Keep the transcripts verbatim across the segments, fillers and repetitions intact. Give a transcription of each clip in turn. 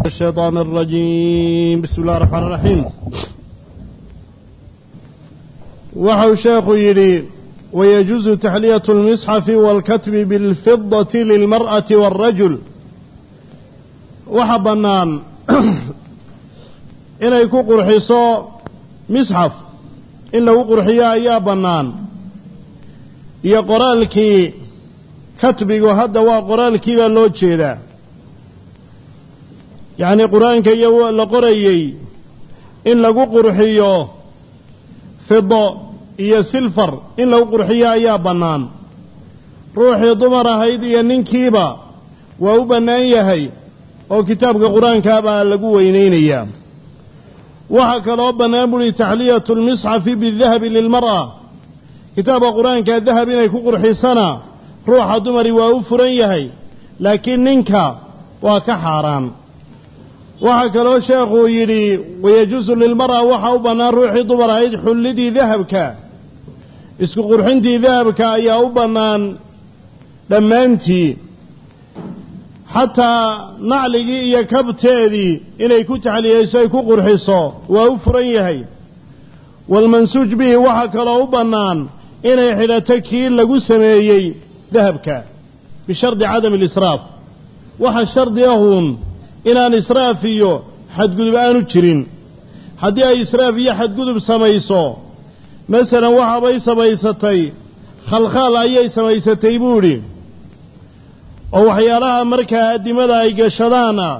الشيطان الرجيم. بسم الله الرحمن الرحيم. وحو شيخ يري ويجوز تحلية المصحف والكتب بالفضة للمرأة والرجل. وحبنان إن يكون قرحيصو مصحف إن لو قرحيا يا بنان يا قرالكي كتبي وهذا وقرالكي لو جيدا يعني قرآن كي لقريي إن لو قرحيو فضة يا سلفر إن لو قرحيا يا بنان روحي ضمر هيدي ننكيبا وأبنان يهي أو كتاب القرآن كابا لقوا ينينيا. وحكى ربنا بلي تحلية المصحف بالذهب للمرأة كتاب القرآن كالذهب يكون قرحي سنة روح دمري وأوفرن يهي لكن ننكا وكحاران. وحكى له شيخ يري ويجوز للمرأة وحاو بنا روحي دمر هيد حلدي ذهبك اسكو قرحنتي ذهبك يا أبنان لما أنتي حتى نعلقي يا كبتيدي إني كنت عليه سيكون قرحيصو وأفريه والمنسوج به وحكى له بنان إني حين تكيل لقو سميي ذهبك بشرط عدم الإسراف. وحا الشرط يهون إنان إسرافيه حد قدب آنو تشرين حدي إسرافيه حد قدب سميسو مثلا وحا بي سميستي خلخال أي سميستي بوري oo waxyaalaha markaa adimada ay gashadaana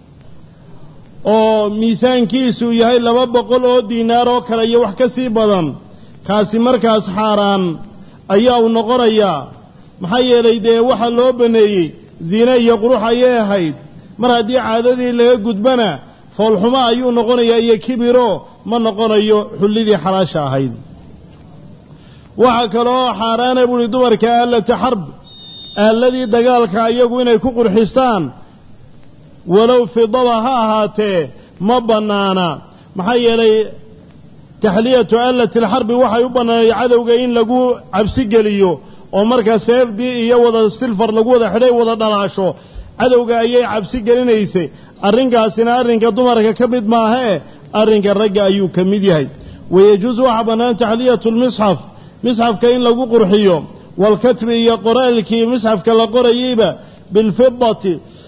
oo miisaankiisu yahay laba boqol oo diinaar oo kale iyo wax ka sii badan kaasi markaas xaraan ayaa uu noqonayaa maxaa yeelay dee waxa loo baneeyay ziina iyo qurux ayay ahayd mar haddii caadadii laga gudbana foolxumo ayuu noqonayaa iyo kibiro ma noqonayo xullidii xalaasha ahayd. waxa kaloo xaaraana buri dumarka allata xarb الذي دقالك أيقو إنه يكون حستان ولو في ضبها هاته مبنانا محيي لي تحلية آلة الحرب وحا يبنى يعذو قاين لقو عبسي قليو ومركا سيف دي إيا وضا السلفر لقو ذا حلي وضا دلاشو عذو قاين عبسي قلين ايسي الرنقا سنا الرنقا دمركا كبد ما هي الرنقا الرقا أيو كميدي. ويجوز وحبنان تحلية المصحف مصحف كاين لقو قرحيو والكتب يقرأ لك مصحف كلا قريبة بالفضة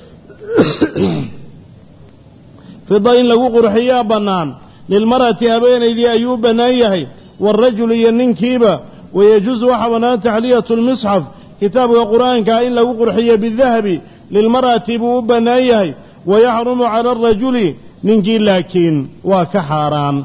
فضة إن لقو قرحيا بنان للمرأة أبين إذي أيوب بنايه والرجل يننكيبة. ويجوز وحبنان تحلية المصحف كتاب القرآن كائن لقو قرحيا بالذهب للمرأة أبوب بنايه ويحرم على الرجل ننكي لكن وكحاران.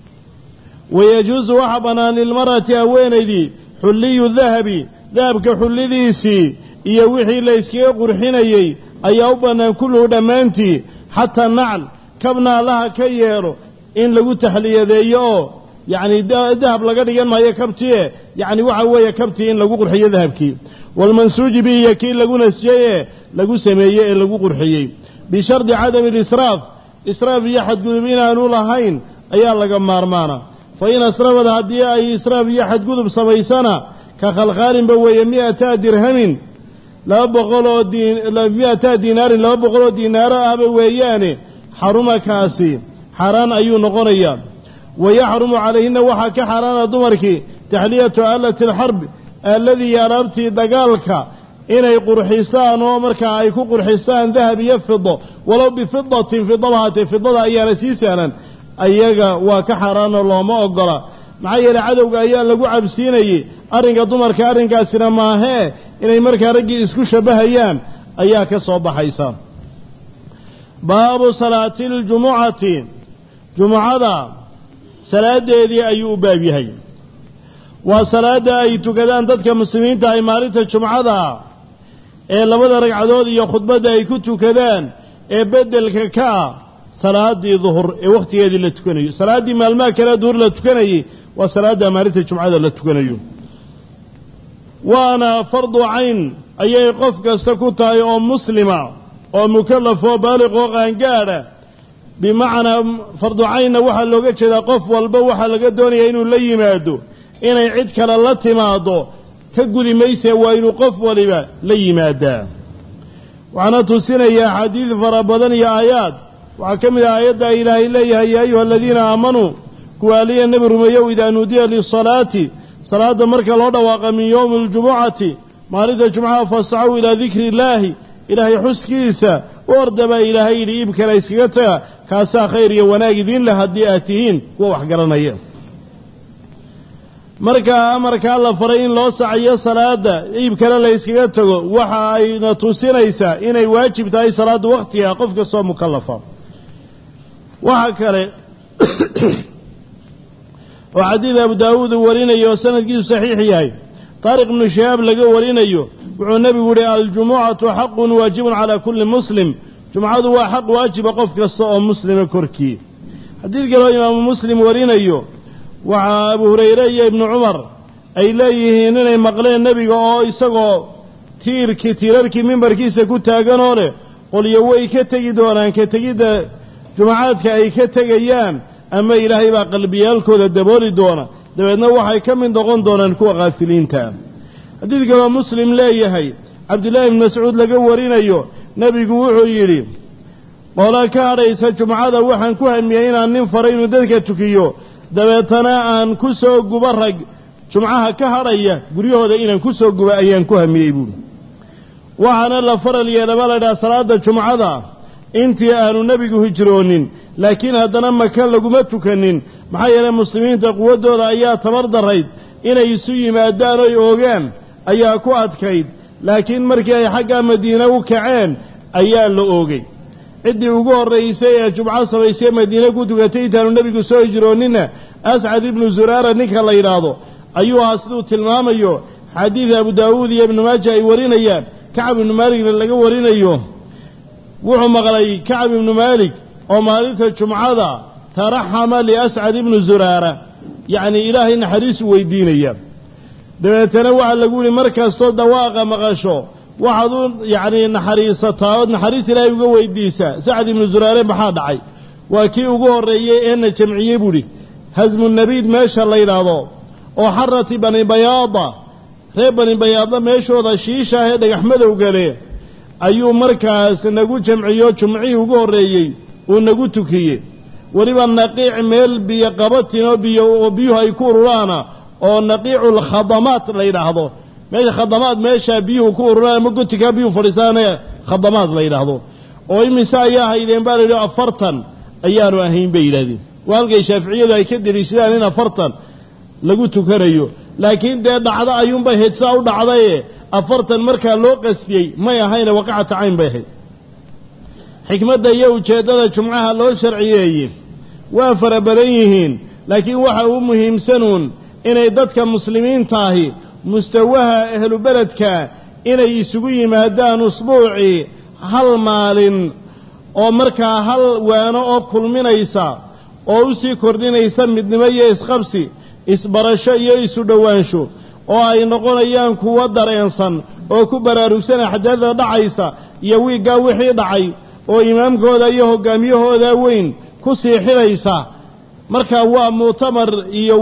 ويجوز وحبنان للمرأة أبين إذي حلي الذهب ذهبك حليديسي iyo wixii la iskaga qurxinayay ayaa u banaan kullu dhamaantii hatta nacl kabna laha ka yeero in lagu taxliyadeeyo yani dahab laga dhigan maayo kabtiye yani waxa weeye kabti in lagu qurxiyo dahabkii wal mansuuj bi yakii lagu nasiyay lagu sameeyay lagu qurxiyay bi shardi adam al israaf israaf iyo xad gudub inaanu lahayn ayaa laga maarmaana. فإن أسرفت هدية أي إسراف يحد قذب سميسانا كخلخال بوية مئة درهم لا بقولوا دين لا مئة دينار لا بقولوا دينار أبوياني حرم كاسي حران أيو نقريا. ويحرم عليهن وحك حران دمرك تحلية آلة الحرب الذي يربت دقالك إن يقر حسان ومرك يكون قر حسان ذهب يفض ولو بفضة في ضبعة فضة أيان سيسانا ayaga waa ka xaraan looma ogola maxay yeelay cadawga ayaa lagu cabsiinayay arinka dumarka arinkaasina ma aha inay markaa raggi isku shabahayaan ayaa ka soo baxaysa. baabu salaatil jumu'ati jumu'ada salaadeedii ayuu baab yahay. waa salaada ay tukadaan dadka muslimiinta ay maalinta jumu'ada ee labada ragcadood iyo khudbada ay ku tukadaan ee bedelka ka salaadii dhuhur ee waqtigeedii la tukanayo salaadii maalmaha kala dhuhur la tukanayay waa salaada maalinta jumcada la tukanayo. waana fardu ayn ayay qof kasta ku tahay oo muslima oo mukallaf oo baaliq oo qaangaara bimaana fardu ayn waxa looga jeedaa qof walba waxa laga doonayaa inuu la yimaado inay cid kale la timaado ka gudi mayse waa inuu qof waliba la yimaada. waxaana tusinaya xadiid fara badan iyo aayaad وحكم آيات إلهي إليها يا أيها الذين آمنوا كوالي النبي رميو إذا نودي للصلاة صلاة مركة الهدى من يوم الجمعة مالذا جمعة فاسعوا إلى ذكر الله إلهي حسكيسا وردب إلهي لإبك ليسكتا كاسا خير وناقذين لهدئاتهين ووحقرنا إياه marka amarka alla faray in loo saciyo salaada iibkana la iskaga tago waxa ay na tusinaysaa inay waajib tahay salaada waqtiga qofka soo mukallafa waxa kale oo xadiid Abu Daawud warinayo sanadkiisu saxiix yahay Tariq ibn Shihab laga warinayo wuxuu nabigu yiri al-jumu'atu haqqun waajibun ala kulli muslim jum'adu waa xaq waajib qof kasta oo muslima korkii xadiidka loo imaam Muslim warinayo waxa Abu Hurayra iyo Ibn Umar ay leeyihiin inay maqleen nabiga oo isagoo tiirkii tiirarkii minbarkiisa ku taagan oo leh qoliyo way ka tagi doonaan ka tagida jumcaadka ay ka tagayaan ama Ilaahay baa qalbiyaalkooda dabooli doona dabeedna waxay ka mid noqon doonaan kuwa qaafiliinta hadiidka Muslim leeyahay Abdullah ibn Mas'ud laga warinayo nabigu wuxuu yiri wala ka haraysa jumcada waxaan ku hamiyay inaan nin faray inuu dadka tukiyo dabeetana aan ku soo guba rag jumcaha ka haraya guryahooda inaan ku soo guba ayaan ku hamiyay buu waxaana la faral yeelay salaada jumcada intii aanu nabigu hijroonin laakiin haddana maka laguma tukanin maxaa yeelay muslimiinta quwadooda ayaa tabar darayd inay isu yimaadaan oo oogaan ayaa ku adkayd laakiin markii ay xagga Madiina u kaceen ayaa la oogay cidii ugu horeysay ee jumca sameysay Madiina ku tugatay intaanu nabigu soo hijroonina As'ad ibn Zurara ninka la yiraahdo ayuu aasadu tilmaamayo xadiid Abu Daawud iyo Ibn Majah ay warinayaan Ka'b ibn Malik laga warinayo wuxuu maqlay Ka'b ibn Malik oo maalinta jumcada taraxama li As'ad ibn Zurara yani ilaahay naxariis weydiinaya dabeetana waxa lagu yiri markaas soo dhawaaqa maqasho waxaad yani naxariisataa oo naxariis ilaahay uga weydiisa Sa'd ibn Zurara maxaa dhacay waa kii ugu horeeyay ee jamciyay buri hazmu nabiid meesha la yiraahdo oo xarati bani bayaada reer bani bayaada meeshooda shiisha ee dhagax madow gale ayuu markaas nagu jamciyo jumcii ugu horeeyay oo nagu tukiyay waliba naqiic meel biyo qabatino biyo oo biyo ay ku ururaana oo naqiicul khadamaat la yiraahdo meesha khadamaad meesha biyo ku ururaan ma gotiga biyo fadhiisanaya khadamaad la yiraahdo oo imisa ayaa haydeen baa leeyahay afartan ayaanu ahayn bay yiraahdeen walgay Shaafiiciyadu ay ka dirishadaan in afartan lagu tukanayo laakiin dee dhacdo ayuun bay heedsa u dhacday afartan marka loo qasbiyay ma ahayn waqacata cayn bay ahayd xikmadda iyo ujeedada jumcaha loo sharciyeeyay waa farabadan yihiin laakiin waxa uu muhiimsanuun inay dadka muslimiinta ahi mustawaha ahlu beledka inay isugu yimaadaan usbuuci hal maalin oo markaa hal waano oo kulminaysa oo u sii kordhinaysa midnimo iyo isqabsi isbarasho iyo isu dhawaansho oo ay noqonayaan kuwa dareensan oo ku baraarugsan xadada dhacaysa iyo wiiga wixii dhacay oo imaamkooda iyo hogaamiyahooda weyn ku sii xiraysa marka waa mu'tamar iyo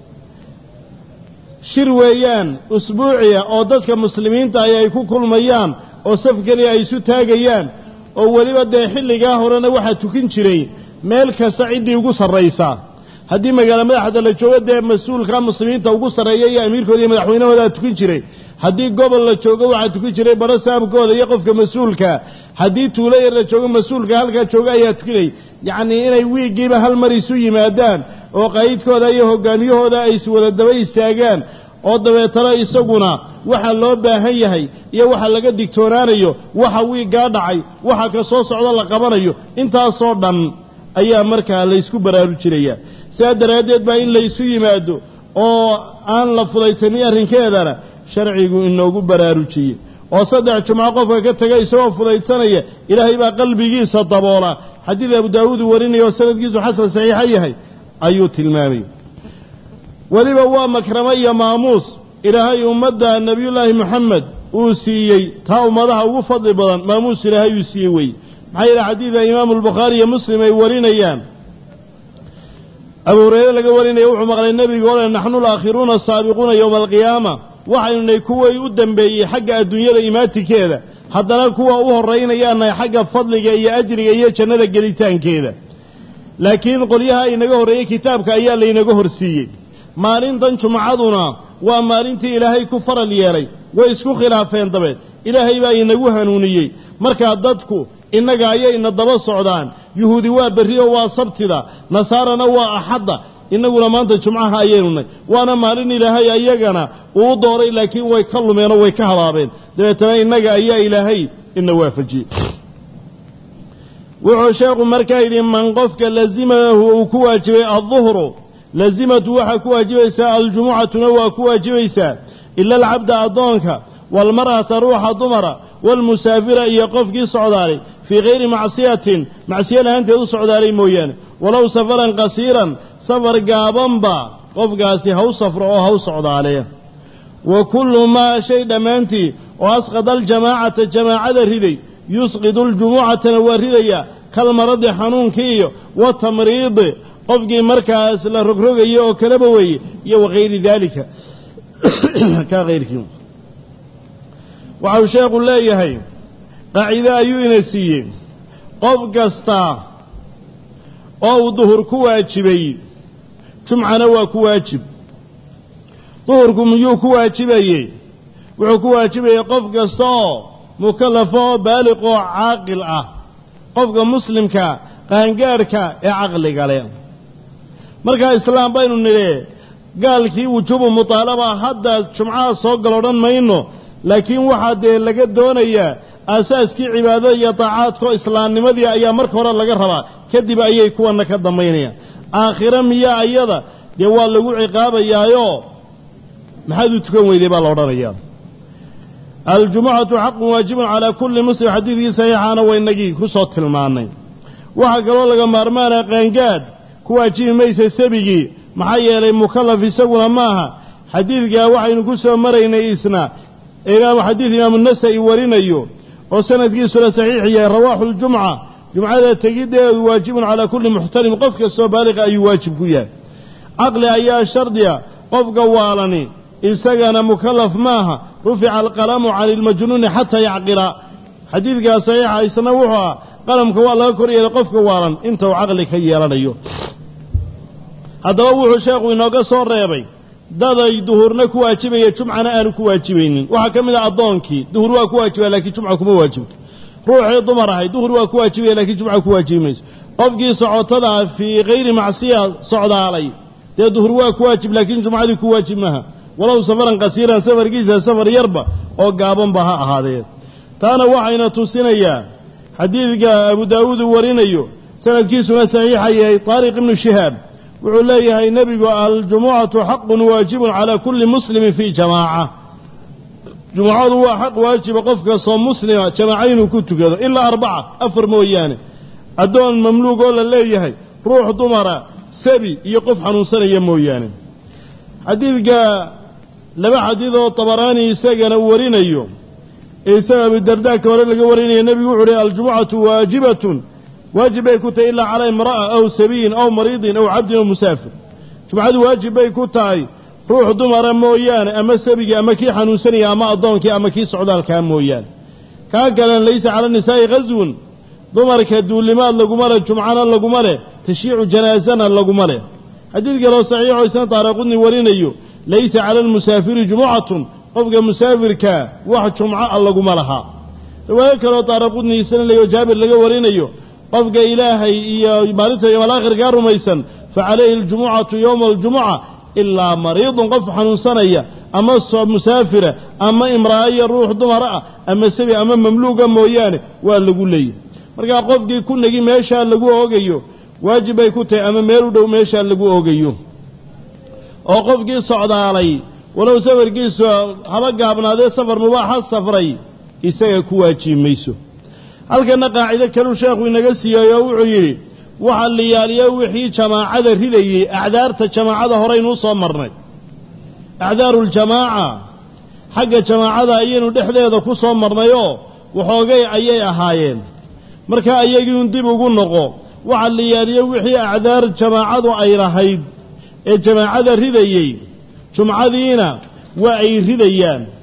shir weeyaan usbuuciya oo dadka muslimiinta ay ku kulmayaan oo saf kaliya ay isu taagayaan oo waliba de xilliga horena waxa tukin jiray meel kasta cidii ugu sareysa haddii magaala madaxda la joogo de mas'uulka muslimiinta ugu sareeyay iyo amiirkooda iyo madaxweynahooda tukin jiray haddii gobol la joogo waxa tukin jiray barasaabkooda iyo qofka mas'uulka haddii tuulo yar la joogo mas'uulka halka jooga ayaa tukinay yaani inay wiigiiba hal mar isu yimaadaan oo qaydkooda iyo hogaamiyahooda ay is wada daba istaagaan oo dabeetana isaguna waxa loo baahan yahay iyo waxa laga digtoonaanayo waxa wiiga dhacay waxa ka soo socda la qabanayo intaas oo dhan ayaa markaa la isku baraarujinaya saadaradeed baa in la isu yimaado oo aan la fudaytani arrinkeedana sharcigu inoogu baraarujiyay oo saddex jumco qofka ka tagay isagoo fudaysanaya ilaahay baa qalbigiisa daboola xadiid Abu Daawud warinayo sanadkiisu xasan saxiix yahay ayuu tilmaamay waliba waa makrama iyo maamuus ilaahay ummadda nabiyullaahi Muhammad uu siiyey taa ummadaha ugu fadli badan maamuus ilaahay uu siiyey way maxay ila xadiida imaam al-Bukhari iyo Muslim ay warinayaan Abu Hurayra laga warinayo wuxuu maqlay nabiga oo nahnu al-akhiruna as-sabiquna yawm al-qiyamah waxaynu kuway u dambeeyay xagga adduunyada imaatikeeda haddana kuwa u horraynayaanay xagga fadliga iyo ajriga iyo jannada gelitaankeeda laakiin qolyaha inaga horreeyey kitaabka ayaa laynaga horsiiyey maalintan jumcaduna waa maalintii ilaahay ku faral yeelay way isku khilaafeen dabeed ilaahay baa inagu hanuuniyey markaa dadku innaga ayayna daba socdaan yuhuudi waa berri oo waa sabtida nasaarana waa axadda innaguna maanta jumcaha ayaynunay waana maalin ilaahay ayagana uu dooray laakiin way ka lumeenoo way ka habaabeen dabeetana innaga ayaa ilaahay ina waafajiyey wuxuu sheekhu markaa yidhi man qofka lazimahu uu ku waajibay adduhru lazimatu waxaa ku waajibaysaa aljumucatuna waa ku waajibaysaa ila alcabda addoonka waalmar'ata ruuxa dumara waalmusaafira iyo qofkii socdaalay fii hayri macsiyatin macsiyo lahaanteed u socdaalay mooyaane walow safaran qasiiran safar gaabanba qofkaasi ha u safro oo ha u socdaaleya wa kullu maa shay dhammaantii oo asqada aljamaacata jamaacada riday yusqidu aljumucatana waa ridayaa kalmaradi xanuunkii iyo watamriidi qofkii markaas la rogrogayo oo kaleba weeye iyo wakayri daalika kaa kayrkii waxau sheekhu leeyahay qaacido ayuu ina siiyey qof kasta oo uu duhur ku waajibay jumcana waa ku waajib duhurku miyuu ku waajibayey wuxuu ku waajibayey qof kasta oo mukallafo oo baaliq oo caaqil ah qofka muslimka qaangaarhka ee caqliga leh markaa islaam baynu nidhi gaalkii wujuubu mutaalaba hadda jumcaha soo galo dhan mayno laakiin waxaa dee laga doonayaa aasaaskii cibaadada iyo daacaadkao islaamnimadii ayaa marka hore laga rabaa kadib ayay kuwanna ka dambaynayaan aakhiro miyaa ayada dee waa lagu ciqaabayaayoo maxaad u tukan weyday baa la odhanayaa aljumucatu xaqun waajibun calaa kulli muslim xadiidkii saxiixaana waynagii ku soo tilmaannay waxaa kaloo laga maarmaanaya qaangaadh ku waajibi maysa sabigii maxaa yeelay mukallaf isaguna maaha xadiidkaa waxaynu ku soo maraynay isna imaam xadiid imaamu nasa'i warinayo oo sanadkiisuna saxiix yahay rawaaxu ljumca jumcada tegiddeedu waajibun calaa kulli muxtarim qof kastoo baaliqa ayuu waajib ku yahay caqli ayaa shardiya qofka waalani isagana mukallaf maaha rufica alqalamu cani ilmajnuuni xataa yacqila xadiidkaa saxiixa isna wuxuu ah qalamka waa laga kor yeelay qofka waalan inta uu caqli ka yeelanayo haddaba wuxuu sheekhu inooga soo reebay daday duhurna ku waajibaya jumcana aanu ku waajibaynin waxaa ka mid ah addoonkii duhur waa ku waajibaya laakiin jumca kuma waajibto ruuxii dumar ahay duhur waa ku waajibaya laakiin jumca ku waajibi mayso qofkii socotada fii hayri macsiya socdaalay dee duhur waa ku waajib laakiin jumcadii ku waajib maha walow safaran qasiiran safarkiisa safar yarba oo gaabanba ha ahaadee taana waxayna tusinayaa xadiidka abu daawuud uu warinayo sanadkiisuna saxiixa yahay taariq ibnu shihaab wuxuu leeyahay nebigu aljumucatu xaqun waajibun calaa kulli muslimin fii jamaaca jumucadu waa xaq waajiba qof kastoo muslima jamaaca inuu ku tukado ilaa arbaca afar mooyaane addoon mamluug oo la leeyahay ruux dumara sabi iyo qof xanuunsanaya mooyaane xadiidka laba xadiidoo tabaraani isagana uu warinayo ee isaga abidardaaka hore laga warinayo nebigu wuxuu uhi aljumucatu waajibatun waajib bay ku tahay ilaa calaa imra'a aw sabiyin aw mariidin aw cabdin aw musaafir jumcadu waajib bay ku tahay ruux dumara mooyaane ama sabigii ama kii xanuunsanaya ama addoonkii ama kii socdaalkaa mooyaane kaa kalen laysa cala nisaa'i ghaswun dumarka duulimaad laguma leh jumcana laguma leh tashiicu janaasana laguma leh xadiid kaloo saxiixoo isna taariqudni warinayo laysa cala almusaafiri jumucatun qofka musaafirka wax jumca a laguma lahaa riwaayo kaloo taariqudni isna leeyo jaabir laga warinayo qofka ilaahay iyo maalinta yawmal aakhirkaa rumaysan fa calayhi aljumucatu yowma aljumuca ilaa mariidun qof xanuunsanaya ama musaafira ama imra'a iyo ruux dumara ah ama sabi ama mamluuga mooyaane waa lagu leeyahy markaa qofkii ku negi meeshaa lagu oogayo waajib bay ku tahay ama meel u dhow meeshaa lagu oogayo oo qofkii socdaalay walow safarkiisu haba gaabnaadee safar mubaaxa safray isaga ku waajibi mayso halkana qaacido kaluu sheekhu inaga siiyey oo wuxuu yidhi waxa la yaaliyo wixii jamaacada ridayey acdaarta jamaacada horeynuu soo marnay acdaaruuljamaaca xagga jamaacada ayaynu dhexdeeda ku soo marnayoo waxoogay ayay ahaayeen markaa ayagiiun dib ugu noqo waxa la yaaliyo wixii acdaar jamaacadu ay lahayd ee jamaacada ridayey jumcadiina waa ay ridayaan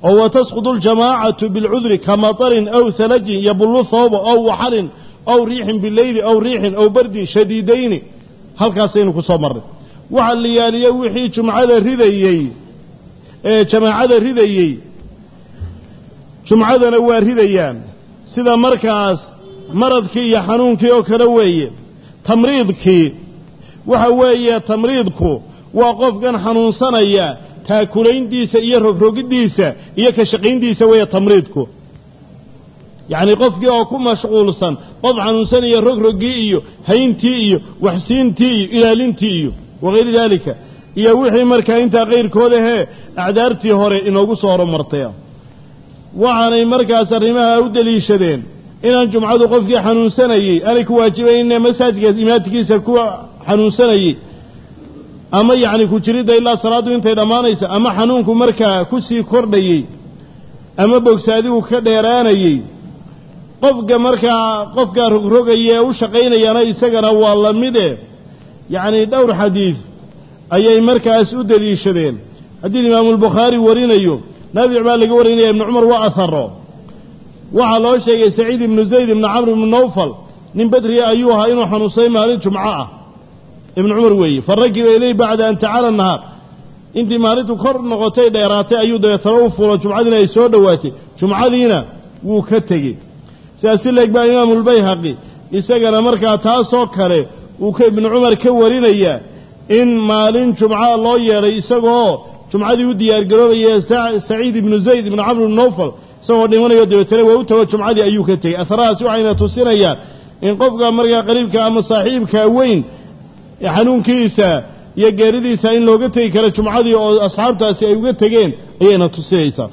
أو تسقط الجماعة بالعذر كمطر أو ثلج يبل ثوب أو وحر أو ريح بالليل أو ريح أو برد شديدين هل كاسين كسمر وعلى يالي وحي جمعة الرديي جماعة الرديي جمعة نوار هديان سيدا مركز مرضك يا حنونك يا كروي تمريضك وحوي تمريضك وقف كان حنون صنيا تاكلين ديسا إيا رفروق ديسا إيا كشقين ديسا ويا تمريضكو يعني قفك أكون مشغول صن قف حنون صنيا رفروق إيو هين تيئيو وحسين تيئيو إلالين تيئيو وغير ذلك إيا وحي مركا انت غير كوده أعدارتي هوري إنو صورو مرتيا وعاني مركا سرمها أودلي شدين إن الجمعة قفك حنون صنيا أنا كواجبين إن مساجك إماتك سكوا حنون صنيا أما يعني كجريد إلا صلاة أنت دمانيس أما حنونك مركا كسي كردي أما بوكسادي كديراني قفك مركا قفك رغرغي وشقين يانا يسقنا والله مده يعني دور حديث أي مركا أسود لي شدين حديث إمام البخاري ورين أيوب نافع بالك ورين ابن عمر وأثره وعلى شيء سعيد بن زيد بن عمرو بن نوفل من بدري أيها إنه حنوصي مالين جمعة ابن عمر وي فرقب إليه بعد أن تعالى النهار انت مالته كر نغطي ديراتي أيوة يتروف وجمعتنا يسود دواتي جمعتنا وكتجي سأسل لك بقى إمام البيهقي يسجل مركع تاسو كره وكابن عمر كورين إياه إن مالين جمعة الله يرى يسجله جمعة يودي يرجعوا سعيد بن زيد بن عمرو بن نوفل سوى ديوان يودي يتروه وتوه جمعة أيوة كتجي أثرها سوعنا تصير إياه إن قفق مركع قريب كأم صاحب كوين حنون كيسا يجارديسا إن لو قتي كلا جمعة أصحابتها أي قتجين أينا تصيريسا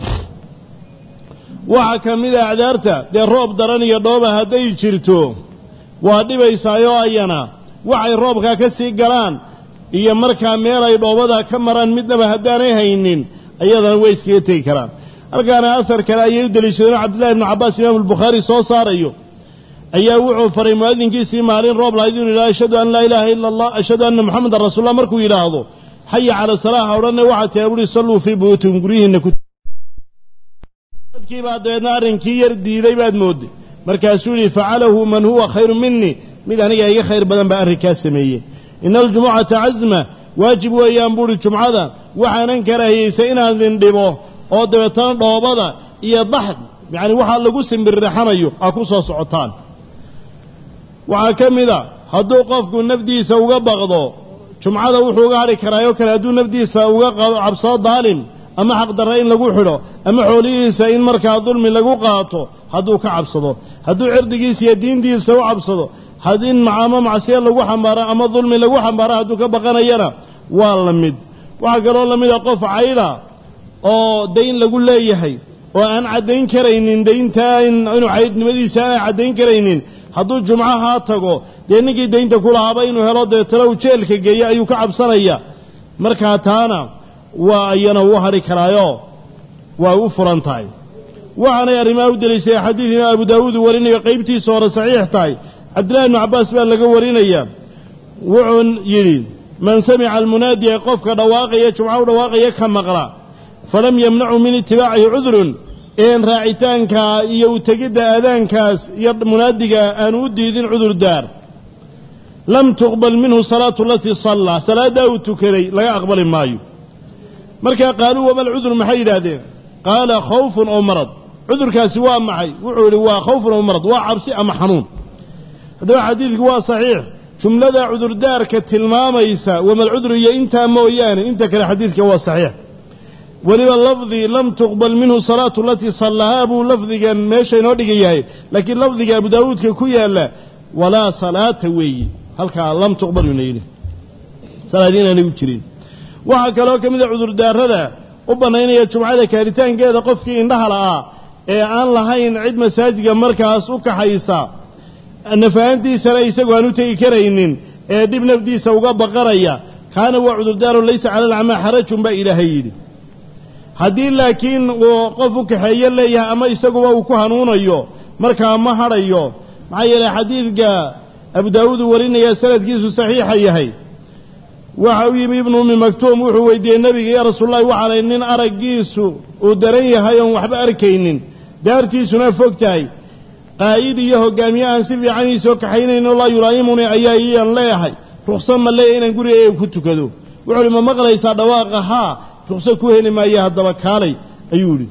وحكم إذا عذرته ده الرب دراني يضرب هدي شرتو وهدي بيسايو أينا وعي الرب كاسي جران هي مركا ميرا يضربها كمران مدة بهداني هينين أيضا ويس كيتي كلام أرجعنا أثر كلا يدل شرنا عبد الله بن عباس إمام البخاري صو صار أيوه أيه وعو فري مؤذن كيسي مارين روب لا يدون لا أشهد أن لا إله إلا الله أشهد أن محمد رسول الله مركو إلهه حي على الصلاة ورنا وعت يقولي صلوا في بيوتهم قريهن كت كي بعد نار كي يردي ذي بعد مود مركاسولي فعله من هو خير مني ماذا نجا أي خير بدن بأركاس سمية إن الجمعة عزمة واجب أيام بور الجمعة وحنن كراهي سينا ذنبه أو دبتان ضابضة يضحك يعني وحال لقسم بالرحمة أكوسا صعطان وعكم ذا هدو قفق النفدي سوق بغضو جمعة وحوق على كرايو كلا هدو نفدي سوق عبصات ظالم أما حق درين لقو حلو أما حوليه سين مركا ظلم لقو قاطو هدو كعبصدو هدو عردقي سيدين دي سو عبصدو هدين معاما معسير لقو حنبارا أما ظلم لقو حنبارا هدو كبقنا ينا واللمد وعقروا اللمد قف عيلا أو دين لقو لا يحي وأن عدين كرينين دين تاين أنو عيد نمدي ساعة عدين كرينين hadduu jumcaha tago dee ninkii deynta ku lahaaba inuu helo dee talow jeelka geeyo ayuu ka cabsanaya markaa taana waa ayana u hari karaayo waa u furan tahay waxaanay arrimaha u deliishay xadiidina abu daawuud warinayo qaybtiisa hore saxiix tahay cabdillahi ibnu cabbaas baa laga warinaya wuxuu yidhi man samica almunaadiya qofka dhawaaqaya jumca u dhawaaqaya ka maqla falam yamnacu min itibaacihi cudrun إن راعتانك يوتجد أذانكاس يد منادقا أن وديدين عذر دار لم تقبل منه صلاة التي صلى صلاة داوت كذي لا أقبل مايو مركا قالوا وما العذر محيد هذا قال خوف أو مرض عذر كاسوا معي وعلي وخوف أو مرض وعبسي أم حنون هذا حديث هو صحيح ثم لدى عذر دار كالتلمام يسا وما العذر يا انت موياني انت كلا حديثك هو صحيح ولما اللفظي لم تقبل منه صلاة التي صلىها أبو لفظي كان ماشي نودي لكن لفظي أبو داود كويا لا ولا صلاة وي هل كان لم تقبل منه صلاة دينا نيوتشرين وحكى لو كمذا عذر دار هذا وبنين يجمع كارتان كذا قفك إنها لا إيه أن لهين عد مساجد مركز وكحيسا أن فأنتي سريسك ونوتي كرينين إيه دي بنفدي سوق بقرية كان وعذر دار ليس على العمى حرج بإلهيين haddii laakiin uu qof u kaxeeyo leeyahay ama isaguba uu ku hanuunayo markaa ma harayo maxaa yeelay xadiidka abu daawuud warinaya sanadkiisu saxiixa yahay وحويم ابن أم مكتوم وحويدي النبي يا رسول الله وعلى إنن أرقيسو ودريها يوم وحب أركينن دارتي سنة فوقتاي قايدي يهو قاميان سيفي عني سوك حين إن الله يرايمني أيائيا لايحي رخصا ما لاينا نقول إيه كنت كذو وعلما مغلي سادواقها رخصا كوهن ما إياها الدبكالي أيولي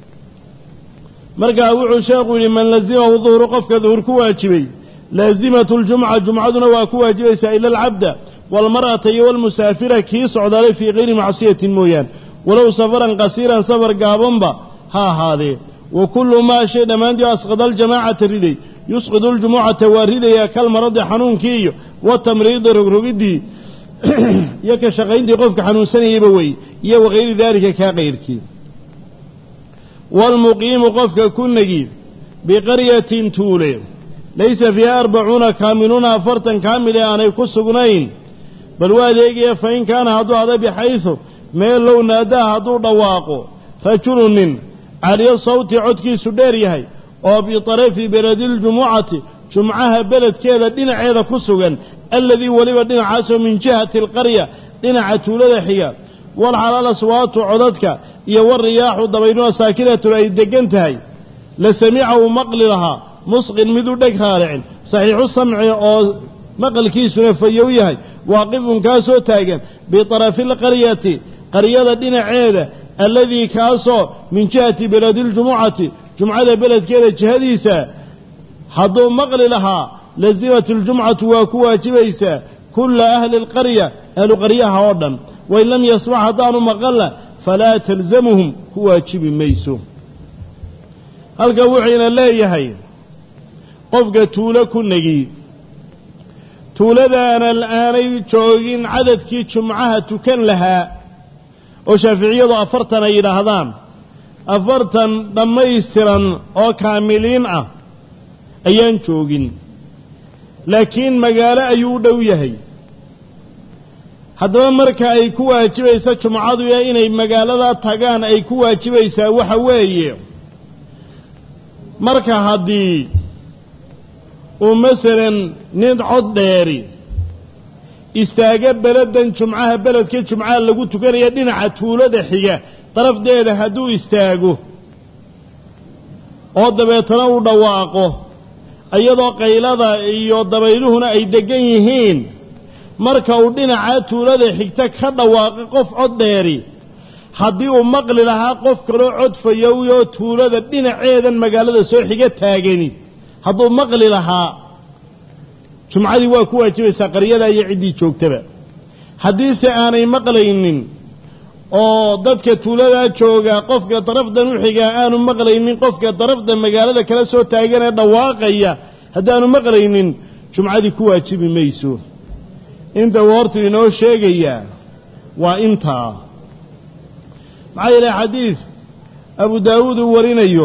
مرقا وعو شاقوا لمن لزمه ظهر قفك ظهر كواجبي لازمة الجمعة جمعتنا وكواجبي سائل العبد والمرأة والمسافرة كيس عدالي في غير معصية مويان ولو سفرا قصيرا سفر قابنبا ها هذه وكل ما شيء من دي أسقط الجماعة الردي يسقط الجمعة والردي كالمرض حنون كيو والتمريض رقرقدي يك شغين دي قفك حنون سنة يبوي يا وغير ذلك كغير كي والمقيم قفك كنجي بقرية تولي ليس فيها أربعون كاملون فرطا كاملة أنا يكسقنين بل واديك فإن كان هدو هذا بحيث ما لو نادى هدو دواقو رجل من علي الصوت عدكي سديريهي أو بطرف بلد الجمعة جمعها بلد كذا دين عيدا كسقن الذي ولي دين عاسو من جهة القرية دين عتولد حيا والحلال صوات عددك يور رياح ضبينها ساكنة أي دقنتهي لسمعه مقللها مصغ مذو دكارع صحيح السمع أو مقل كيسنا فيويهي واقف كاسو تاجن بطرف القرية قرية دين عيدا الذي كاسو من جهة بلد الجمعة جمعة بلد كذا جهديسة حضو مقللها لزمة الجمعة وكوا جبيسة كل أهل القرية أهل قرية وردن وإن لم يسمع دار مقلة فلا تلزمهم كوا جب ميسو هل قوحينا لا يهي قفق تولا كنجي تولا دانا الآن جوغين عدد كي جمعها تكن لها وشافعية أفرتنا إلى هذان أفرتن لما يسترن أو كاملين أه أيان جوغين لكن مقالة أيودو يهي haddaba marka ay ku waajibaysa jumcadu yaa inay magaalada tagaan ay ku waajibaysaa waxa weeye marka haddii uu masalan nin cod dheeri istaaga beladan jumcaha beledka jumcaha lagu tukanaya dhinaca tuulada xiga darafdeeda hadduu istaago oo dabeetana uu dhawaaqo iyadoo qaylada iyo dabayluhuna ay degan yihiin marka uu dhinaca tuulada xigta ka dhawaaqay qof cod dheeri haddii uu maqli lahaa qof kale cod fayow tuulada dhinaceedan magaalada soo xiga taagani hadduu maqli lahaa jumcadii waa ku waajibaysaa qaryada iyo cidii joogtaba haddii se aanay maqlaynin oo dadka tuulada jooga qofka darafdan u xiga aanu maqlaynin qofka darafda magaalada kala soo taagan ee dhawaaqaya haddaanu maqlaynin jumcadii ku waajibi mayso inta wartu inoo sheegaya waa intaa maxaa yeelay xadiid abu daawuud uu warinayo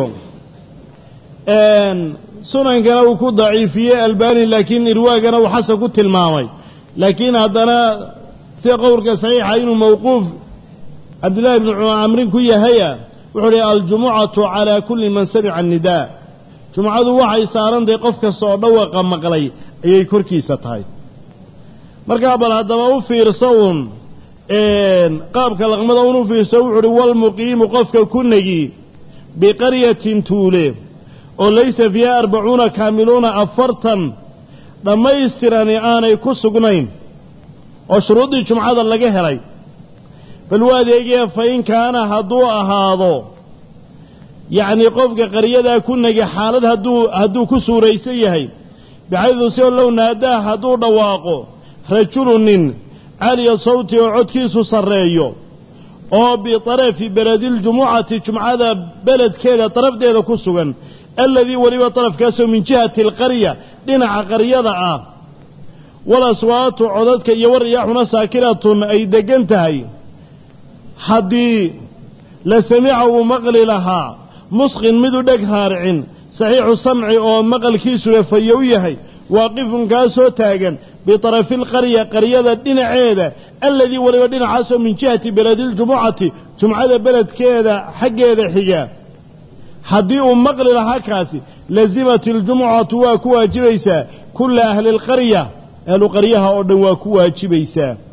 sunankana uu ku daciifiyey albani laakiin irwaagana uu xasan ku tilmaamay laakiin haddana si qowlka saxiixa inuu mawquuf cabdillahi ibnu camrin ku yahaya wuxuu hi aljumucatu calaa kulli man samica annidaa jumcadu waxay saarantahay qof kasta oo dhawaqa maqlay ayay korkiisa tahay markaa bal haddaba u fiirso uun qaabka laqmada un u fiirso wuxuu uhi walmuqiimu qofka ku negi biqaryatin tuule oo laysa fiiha arbacuuna kaamiluuna afartan dhammaystirani aanay ku sugnayn oo shuruuddii jumcada laga helay bal waa adeegaya fa in kaana hadduu ahaado yacnii qofka qaryadaa ku negi xaalad hadduu hadduu ku suuraysan yahay baxaydu si low naadaa hadduu dhawaaqo rajulu nin caliya sawti oo codkiisu sarreeyo oo bitarafi belediljumucati jumcada beledkeeda darafdeeda ku sugan alladii weliba darafkaasoo min jihati alqarya dhinaca qaryada ah walaswaatu codadka iyo wariyaaxuna saakiratun ay degan tahay haddii la samica uu maqli lahaa musqin midu dheg raaricin saxiixu samci oo maqalkiisuna fayow yahay waaqifun kaasoo taagan بطرف القرية قرية دين عيدة الذي ولو دين عاسو من جهة بلد الجمعة جمعة بلد كذا حق هذا حجا حديء مقل لها كاسي لزمت الجمعة وكوا جبيسا كل أهل القرية أهل قريها أردن وكوا جبيسا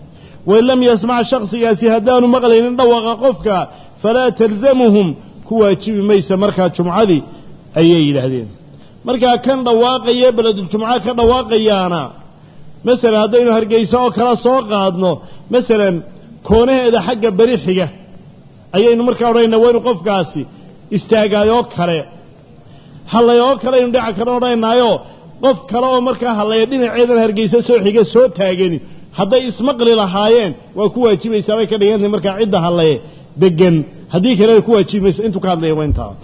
wain lam yasmac shaksigaasi haddaanu maqlaynin dhawaqa qofka falaa talzamuhum ku waajibi maysa markaa jumcadii ayay yidhaahdeen markaa kan dhawaaqaya beleduljumca ka dhawaaqayaana masalan haddaynu hargeysa oo kala soo qaadno masalan koonaheeda xagga beri xiga ayaynu markaa odhanaynaa waa inu qofkaasi istaagaayoo kale hallayoo kale aynu dhinaca kale odhanaynaayo qof kale oo markaa hallaya dhinaceedan hargeysa soo xiga soo taagani hadday ismaqli lahaayeen waa ku waajibaysaa bay ka dhigantahay markaa cidda hallaye degan haddii kale ay ku waajibimaysa intuu ka hadlaya waa intaa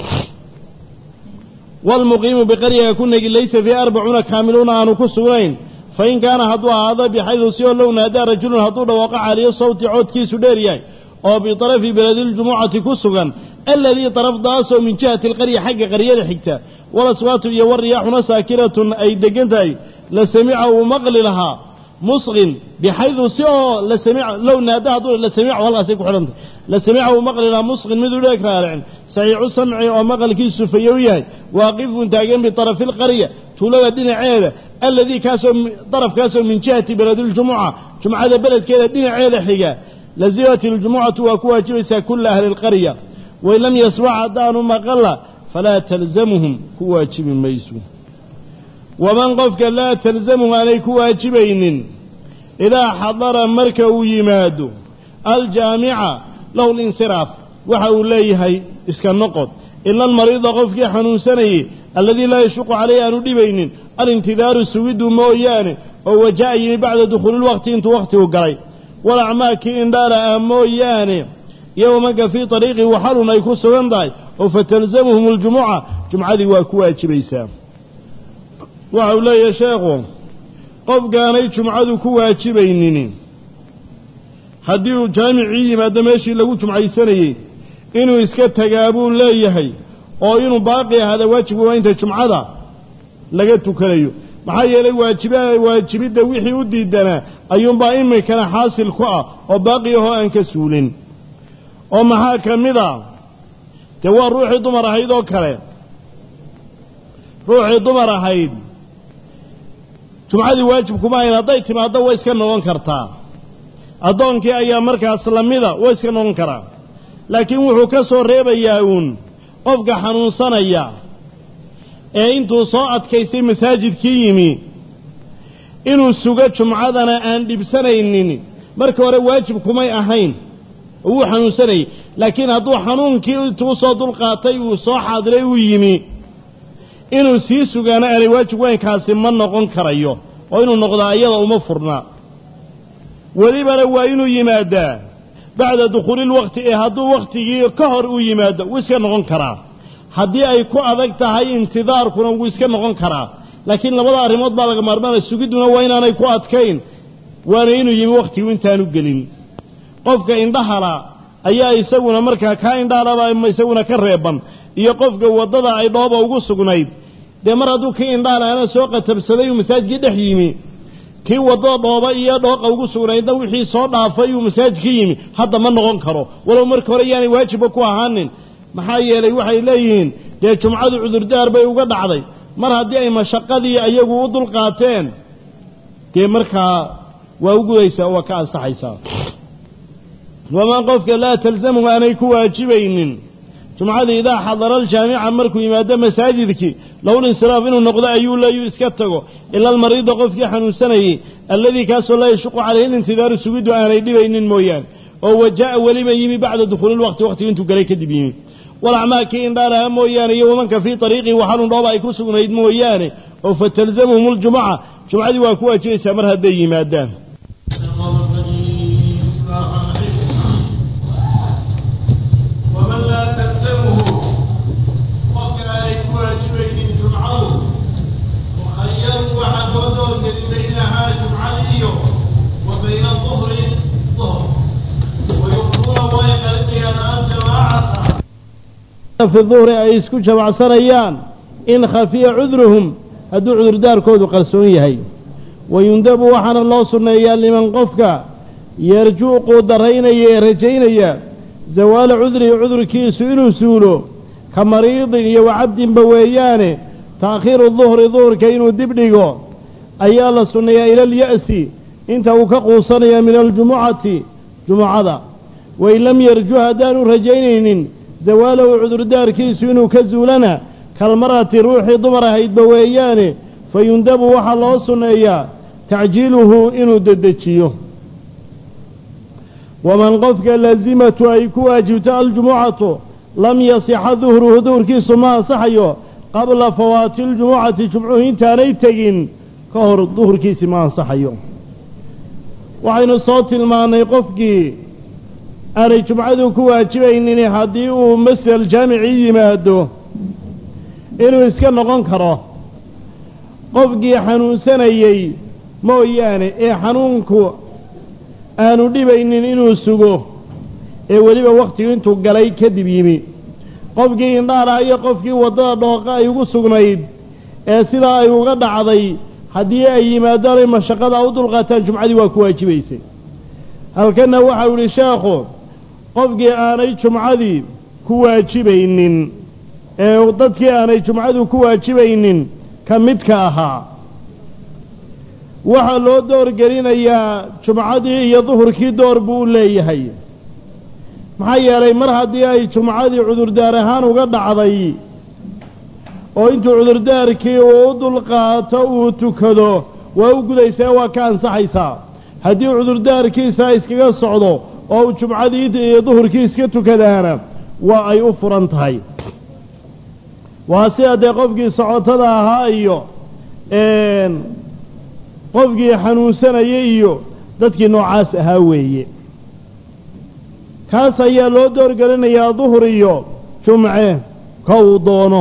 waalmuqiimu biqaryaga ku negi laysa fii arbacuuna kaamiluuna aanu ku sugnayn fain kaana hadduu ahaado bixaydu si oo low naadaa rajulun hadduu dhawaaqo caaliyo sawti coodkiisu dheer yahay oo bitarafi belediljumucati ku sugan aladii tarafdaasoo min jihati alqarya xagga qaryada xigta walaswaatu iyo wariyaaxuna saakiratun ay degan tahay la samica uu maqli lahaa musqin bixaydu si oo la samica low naadaa hadduu la samica halkaasay ku xidhantay la samica uu maqli lahaa musqin miduu dheeg raaricin saxiixu samci oo maqalkiisu fayow yahay waaqifun taagan bitarafi alqarya tuulada dhinaceeda alladii kaasoo darafkaasoo min jihati belediljumuca jumcada beledkeeda dhinaceeda xiga lazimat iljumucatu waa ku waajibaysaa kula ahli lqarya wain lam yasmac haddaanu maqalla falaa talzamuhum ku waajibi mayso waman qofka laa talzamuhu aanay ku waajibaynin idaa xadara marka uu yimaado aljaamica lahu linsiraaf waxa uu leeyahay iska noqod ila almariida qofkii xanuunsanayey alladii laa yashuqu calayhi aanu dhibaynin alintidaaru sugiddu mooyaane oo waja'a yimi bacda dukhuuli lwaqti intuu wakhtigu galay walacmaa kii indhaala ah mooyaane iyo wamanka fii ariiqi waxalun ay ku sugan tahay oo fatalzamuhum aljumuca jumcadii waa ku waajibaysaa waxa uu leeyahay sheekhu qofkaanay jumcadu ku waajibaynin haddii uu jaamicii yimaado meeshii lagu jumcaysanayey inuu iska tagaa buu leeyahay oo inuu baaqi ahaada waajibku waa inta jumcada laga tukanayo maxaa yeelay waajiba waajibidda wixii u diidanaa ayuunbaa iminkana xaasil ku ah oo baaqi ahoo aan ka suulin oo maxaa ka mid a dee waa ruuxii dumar ahayd oo kale ruuxii dumar ahayd jumcadii waajibkuma ahayn hadday timaaddo way iska noqon kartaa addoonkii ayaa markaas lamida way iska noqon karaa laakiin wuxuu ka soo reebayaa uun qofka xanuunsanaya ee intuu soo adkaystay masaajidkii yimi inuu sugo jumcadana aan dhibsanaynin marka hore waajib kumay ahayn oo wuu xanuunsanayay laakiin hadduu xanuunkii intuu soo dulqaatay uu soo xaadiray uu yimi inuu sii sugaana aanay waajib weynkaasi ma noqon karayo oo inuu noqdaa iyada uma furnaa welibana waa inuu yimaadaa bacda dukhuulilwaqti ee hadduu wakhtigii ka hor uu yimaado wuu iska noqon karaa haddii ay ku adag tahay intidaarkuna wuu iska noqon karaa laakiin labada arrimood baa laga maarmaanaya sugidduna waa inaanay ku adkayn waana inuu yimi wakhtigu intaanu gelin qofka indhahala ayaa isaguna markaa kaa indhahalaba isaguna ka reeban iyo qofka waddada ay dhooba ugu sugnayd dee mar hadduu kii indhahalaana soo qatabsaday uu masaajidkii dhex yimi kii waddada dhooba iyo dhooqa ugu sugnaydna wixii soo dhaafay uu masaajidkii yimi hadda ma noqon karo walow marka hore yaanay waajibba ku ahaanin maxaa yeelay waxay leeyihiin dee jumcadu cudurdaar bay uga dhacday mar haddii ay mashaqadii ayagu u dulqaateen dee markaa waa u gudaysaa oo waa ka ansaxaysaa waman qofka laa talzamuhu aanay ku waajibaynin jumcadii idaa xadara aljaamica markuu yimaado masaajidkii lowlinsiraaf inuu noqdo ayuu leeyuu iska tago ila almariida qofkii xanuunsanayey alladii kaasoo laa yashuqu calayhi lintidaaru sugiddu aanay dhibaynin mooyaane oo waja'a weliba yimi bacda dukhuulilwaqti wakhtigu intuu galay kadib yimi walacmaa kii indhaalaha mooyaane iyo wamanka fii ariiqii waxalun dhooba ay ku sugnayd mooyaane oo fatalzamuhum aljumuca jumcadii waa ku waajibaysaa mar hadday yimaadaan في الظهر أي اسكو جمعسانيان إن خفي عذرهم هدو عذر دار كودو قرسوني هاي ويندب وحن الله سنيان لمن قفك يرجو قدرين يرجين زوال عذره عذر كيسو إنو سولو كمريض وعبد بويان تأخير الظهر ظهر كينو دبلغو أي الله سنيان إلى اليأس inta uu ka quusanaya min aljumucati jumucada wain lam yarju haddaanu rajaynaynin zawaalahu cudurdaarkiisu inuu ka zuulana kalmarati ruuxii dumar ahaydba weeyaane fayundabu waxaa loo sunneeyaa tacjiiluhu inuu dedejiyo waman qofka laazimatu ay ku waajibto aljumucatu lam yasixa duhruhu duhurkiisu ma ansaxayo qabla fawaati ljumucati jumcuhu intaanay tegin ka hor duhurkiisi ma ansaxayo waxaynu soo tilmaannay qofkii aanay jumcadu ku waajibaynin haddii uu masjid jaamici yimaado inuu iska noqon karo qofkii xanuunsanayey mooyaane ee xanuunku aanu dhibaynin inuu sugo ee weliba wakhtigu intuu galay kadib yimi qofkii indhaala iyo qofkii waddada dhooqa ay ugu sugnayd ee sidaa ay uga dhacday haddii ay yimaadaan ay mashaqada u dulqaataan jumcadii waa ku waajibaysay halkanna waxau idhi sheekhu qofkii aanay jumcadii ku waajibaynin ee dadkii aanay jumcadu ku waajibaynin ka midka ahaa waxaa loo doorgelinayaa jumcadii iyo duhurkii door buu u leeyahay maxaa yeelay mar haddii ay jumcadii cudurdaar ahaan uga dhacday oo intuu cudurdaarkii uu u dulqaato uu tukado waa u gudaysaa waa ka ansaxaysaa haddii cudurdaarkiisa iskaga socdo oo uu jumcadii iyo duhurkii iska tukadaana waa ay u furan tahay waa sida dee qofkii socotada ahaa iyo qofkii xanuunsanayay iyo dadkii noocaas ahaa weeye kaas ayaa loo doorgelinayaa duhur iyo jumce ka uu doono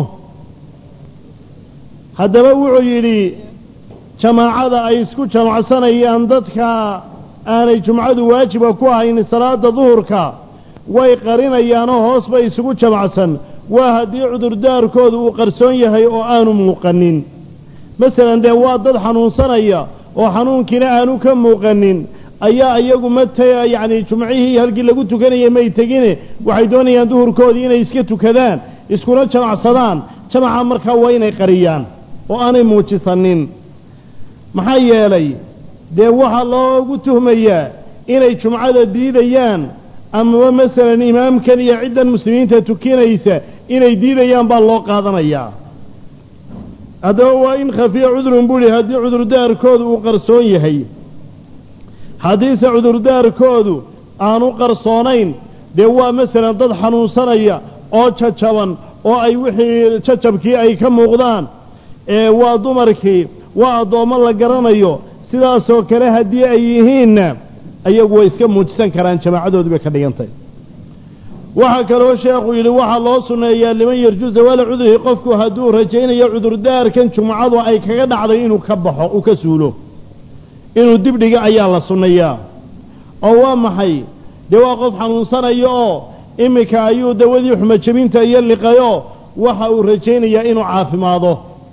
haddaba wuxuu yidhi jamaacada ay isku jamacsanayaan dadka aanay jumcadu waajiba ku ahayn salaada duhurka way qarinayaanoo hoos bay isugu jamacsan waa haddii cudurdaarkoodu uu qarsoon yahay oo aanu muuqanin masalan dee waa dad xanuunsanaya oo xanuunkiina aanu ka muuqanin ayaa iyagu mata yacni jumcihii halkii lagu tukanayay may tegine waxay doonayaan duhurkoodii inay iska tukadaan iskuna jamacsadaan jamaca markaa waa inay qariyaan oo aanay muujisanin maxaa yeelay dee waxaa loogu tuhmayaa inay jumcada diidayaan amaba masalan imaamkan iyo ciddan muslimiinta tukinaysa inay diidayaan baa loo qaadanayaa haddaba waa in khafiya cudurun buuhi haddii cudurdaarkoodu uu qarsoon yahay haddiise cudurdaarkoodu aanu qarsoonayn dee waa masalan dad xanuunsanaya oo jajaban oo ay wixii jajabkii ay ka muuqdaan ee waa dumarkii waa addoommo la garanayo sidaasoo kale haddii ay yihiinna ayagu way iska muujisan karaan jamaacadoodii bay ka dhigantay waxaa kaloo sheekhu yidhi waxaa loo sunneeyaa liman yarju zawaala cudurihi qofku hadduu rajaynayo cudurdaarkan jumcadu ay kaga dhacday inuu ka baxo uu ka suulo inuu dibdhiga ayaa la sunneeyaa oo waa maxay dee waa qof xanuunsanayo oo iminka ayuu dawadii xumajabinta iyo liqayo waxa uu rajaynayaa inuu caafimaado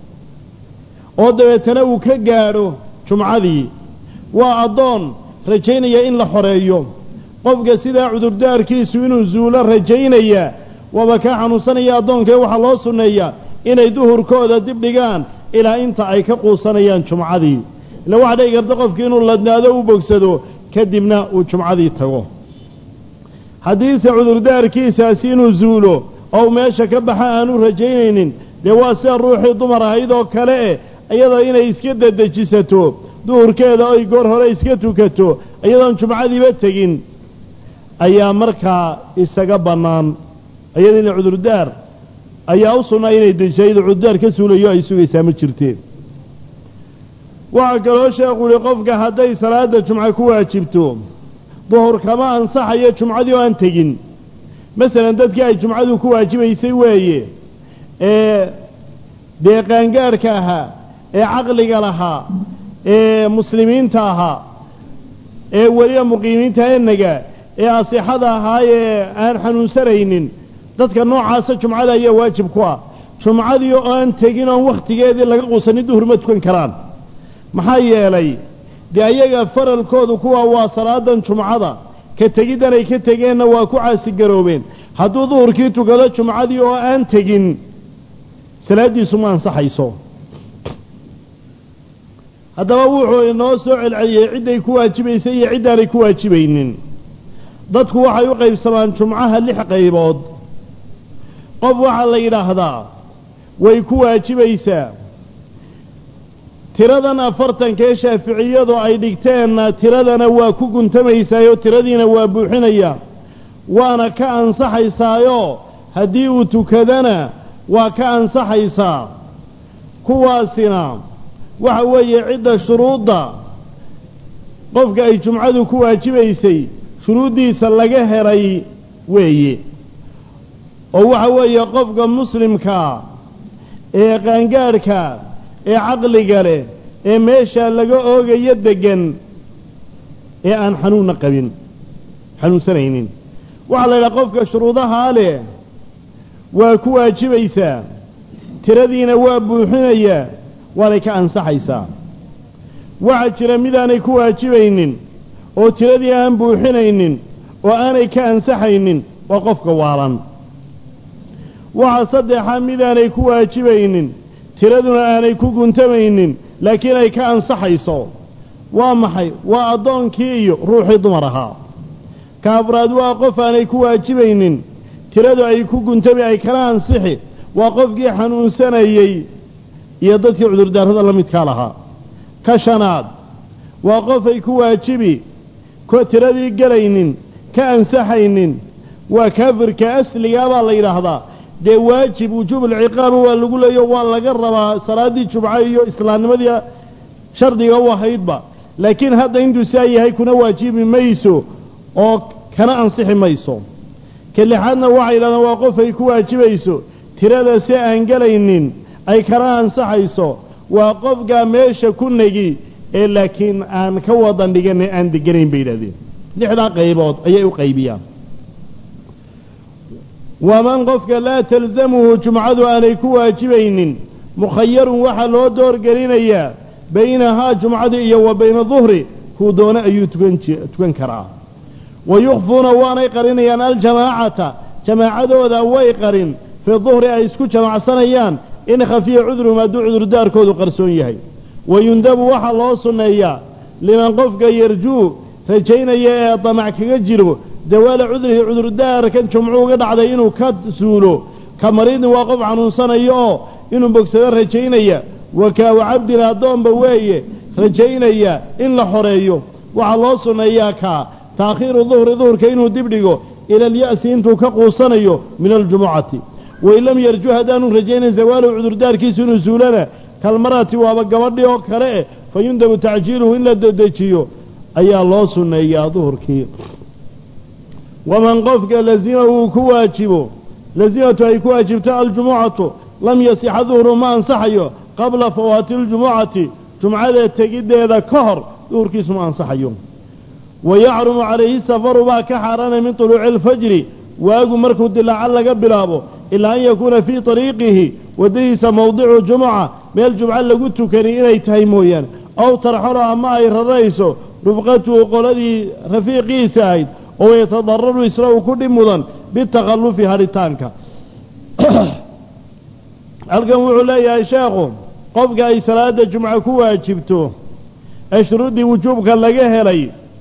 oo dabeetana uu ka gaadho jumcadii waa addoon rajaynaya in la xoreeyo qofka sidaa cudurdaarkiisu inuu zuulo rajaynaya waaba kaa xanuunsanaya addoonkee waxaa loo sunneeyaa inay duhurkooda dib dhigaan ilaa inta ay ka quusanayaan jumcadii ila waxaa dhici karta qofkii inuu ladnaado u bogsado kadibna uu jumcadii tago haddiise cudurdaarkiisaasi inuu zuulo oo meesha ka baxa aanu rajaynaynin dee waa sida ruuxii dumar ahayd oo kale eh iyada inay iska dedejisato duhurkeeda oy goor hore iska tukato iyadoon jumcadiiba tegin ayaa markaa isaga bannaan iyadiina cudurdaar ayaa u sunnaa inay dejiso iyadoo cudurdaar ka suulayo ay sugaysaa ma jirteen waxaa kaloo sheekhu yihi qofka hadday salaada jumca ku waajibto duhur kama ansaxayo jumcadii oo aan tegin masalan dadkii ay jumcadu ku waajibaysay weeye ee dee qaangaadhka ahaa ee caqliga lahaa ee muslimiinta ahaa ee weliba muqiimiinta ennaga ee asixada ahaa ee aan xanuunsanaynin dadka noocaasa jumcada ayaa waajib ku ah jumcadii oo aan tegin oon wakhtigeedii laga quusanin duhur ma tukan karaan maxaa yeelay dee ayaga faralkoodu kuwa waa salaadan jumcada ka tegiddan ay ka tegeenna waa ku caasigaroobeen hadduu duhurkii tukado jumcadii oo aan tegin salaaddiisu ma ansaxayso haddaba wuxuu inoo soo celceliyey cidday ku waajibaysay iyo ciddaanay ku waajibaynin dadku waxay u qaybsamaan jumcaha lix qaybood qof waxaa la yidhaahdaa way ku waajibaysaa tiradan afartankee shaaficiyadu ay dhigteenna tiradana waa ku guntamaysaayoo tiradiina waa buuxinayaa waana ka ansaxaysaayoo haddii uu tukadana waa ka ansaxaysaa kuwaasina waxa weeye cidda shuruudda qofka ay jumcadu ku waajibaysay shuruuddiisa laga helay weeye oo waxa weeye qofka muslimkaa ee qaangaadhka ee caqliga leh ee meesha laga oogayo deggan ee aan xanuunna qabin xanuunsanaynin waxaa la yidhaha qofka shuruudahaa leh waa ku waajibaysaa tiradiina waa buuxinayaa waanay ka ansaxaysaa waxaa jira midaanay ku waajibaynin oo tiradii aan buuxinaynin oo aanay ka ansaxaynin waa qofka waalan waxaa saddexa midaanay ku waajibaynin tiraduna aanay ku guntamaynin laakiin ay ka ansaxayso waa maxay waa addoonkii iyo ruuxii dumar ahaa ka afraad waa qof aanay ku waajibaynin tiradu ay ku guntami ay kala ansixi waa qofkii xanuunsanayey iyo dadkii cudurdaarrada la midkaa lahaa ka shanaad waa qof ay ku waajibi ko tiradii gelaynin ka ansaxaynin waa kaafirka asligaa baa la yidhaahdaa dee waajib wujuubulciqaaba waa lagu leeyo waa laga rabaa salaaddii jumco iyo islaamnimadii shardiga u ahaydba laakiin hadda intuu saa yahay kuna waajibi mayso oo kana ansixi mayso ka lixaadna waxay yidhahdaan waa qof ay ku waajibayso tirada si aan gelaynin ay kala ansaxayso waa qofkaa meesha ku negi ee laakiin aan ka wadan dhiganay aan deganayn bay yidhahdeen lixdaa qaybood ayay u qaybiyaan waman qofka laa talzamuhu jumcadu aanay ku waajibaynin mukhayarun waxaa loo doorgelinayaa baynahaa jumcada iyo wa bayna duhri kuu doona ayuu tukan tukan karaa wa yukhfuuna waanay qarinayaan aljamaacata jamaacadooda way qarin fii duhri ay isku jamacsanayaan in khafiya cudruhum hadduu cudurdaarkoodu qarsoon yahay wayundabu waxaa loo sunneeyaa liman qofka yarjuu rajaynaya ee damac kaga jiro dawaala cudrihi cudurdaarkan jumcu uga dhacday inuu ka suulo ka mariidin waa qof xanuunsanayo oo inuu bogsado rajaynaya wakaawa cabdin addoonba weeye rajaynaya in la xoreeyo waxaa loo sunneeyaa kaa taakhiiru duhri duhurka inuu dibdhigo ila alya'si intuu ka quusanayo min aljumucati wain lam yarju haddaanu rajaynayn zawaalahu cudurdaarkiisu inuu suulana kalmarati waaba gabadhi oo kale eh fa yundabu tacjiiluhu in la dedejiyo ayaa loo sunneeyaa duhurkii waman qofka lazima uu ku waajibo lazimatu ay ku waajibto aljumucatu lam yasixa duhru ma ansaxayo qabla fawaati aljumucati jumcada tegiddeeda ka hor duhurkiisu ma ansaxayo wayacrumu calayhi safaru baa ka xaaraanay min tuluuci alfajri waagu markuu dilaaca laga bilaabo ilaa an yakuuna fii طariiqihi waddadiisa mawdicu jumuca meel jumco lagu tukani inay tahay mooyaane aw tarxalo ama ay rarayso rufqatuhu qoladii rafiiqiisa ahayd oo yatadararu isla uu ku dhib mudan bitakhallufi hadhitaanka halkan wuxuu leeyahay sheekhu qofka ay salaada jumco ku waajibto ee shuruuddii wujuubka laga helay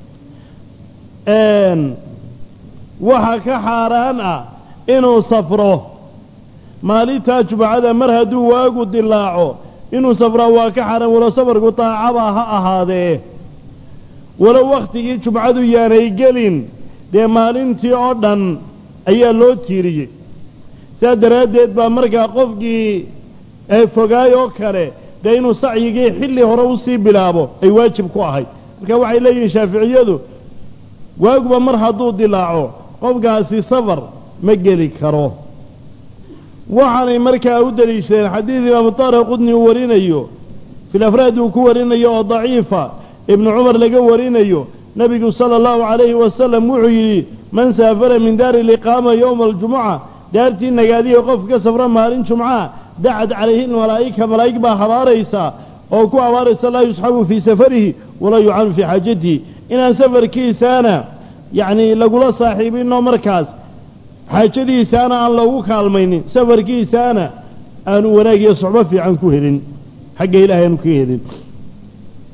waxa ka xaaraan ah inuu safro maalintaa jumcada mar hadduu waagu dilaaco inuu safraa waa ka xaaraan walow safarku taacaba ha ahaadee walow wakhtigii jumcadu yaanay gelin dee maalintii oo dhan ayaa loo tiiriyey sidaa daraaddeed baa markaa qofkii ee fogaay oo kale dee inuu sacyigii xilli hore usii bilaabo ay waajib ku ahayd marka waxay leeyihiin shaaficiyadu waaguba mar hadduu dilaaco qofkaasi safar ma geli karo waxaanay markaa u deliishadeen xadiid imaamu taariq qudni uu warinayo fil afraad uu ku warinayo oo daciifa ibnu cumar laga warinayo nebigu sala allahu calayhi wasalam wuxuu yidhi man saafara min daari liqaama yowma aljumuca daartii nagaadiya qof ka safra maalin jumca dacad calayhi lmalaa'ika malaa'ig baa habaaraysaa oo ku habaaraysa laa yusxabu fii safarihi walaa yucanu fii xaajatihi inaan safarkiisaana yacnii lagula saaxiibinoo markaas xaajadiisaana aan loogu kaalmaynin safarkiisaana aanu wanaag iyo suxbo fiican ku helin xagga ilaahay aanu kaga helin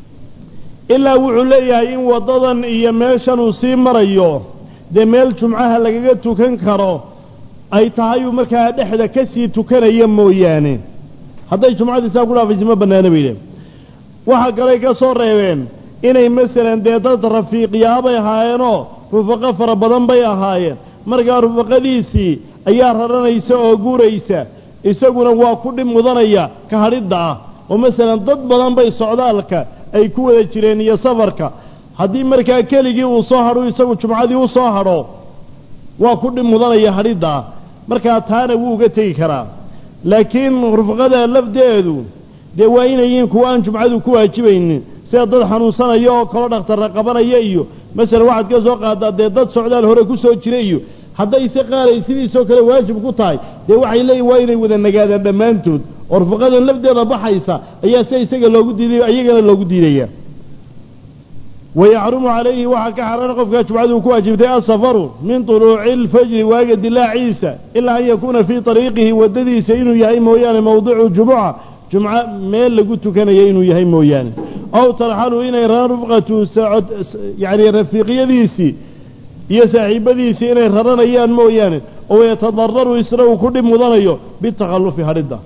ilaa wuxuu leeyahay in waddadan iyo meeshan uu sii marayo dee meel jumcaha lagaga tukan karo ay tahay uu markaa dhexda ka sii tukanaya mooyaane hadday jumcadii saa ku dhaafaysa ma bannaana bay yidhahen waxaa kaley ka soo reebeen inay masalan dee dad rafiiqyaabay ahaayeenoo rufaqo fara badan bay ahaayeen markaa rufaqadiisii ayaa raranaysa oo guuraysa isaguna waa ku dhib mudanaya ka hadhidda ah oo masalan dad badan bay socdaalka ay ku wada jireen iyo safarka haddii markaa keligii uu soo hadho isagu jumcadii u soo hadho waa ku dhib mudanaya hadhidda ah markaa taana wuu uga tegi karaa laakiin rufqada lafdeedu dee waa inay yihiin kuwa aan jumcadu ku waajibaynin sida dad xanuunsanaya oo kalo dhakhtarra qabanaya iyo masalan waxaad ka soo qaadaa dee dad socdaal hore ku soo jira iyo haddayse qaalay sidiisoo kale waajib ku tahay dee waxay leeyihin waa inay wada nagaadaan dhammaantood oo rufaqadan lafdeeda baxaysa ayaa se isaga loogu diiday ayagana loogu diidaya ويحرم عليه وحكى حران قفك جمعته كواجبتي السفر من طلوع الفجر واجد الله عيسى إلا أن يكون في طريقه وددي سينو يهي مويان موضع الجمعة جمعة ميل لقلت كان يينو يهي مويان أو ترحلوا إن يران رفقته سعد يعني رفيقية ديسي يساحب ديسي إن يران أيان مويان أو يتضرر يسروا كل مضانيو بالتخلف هرده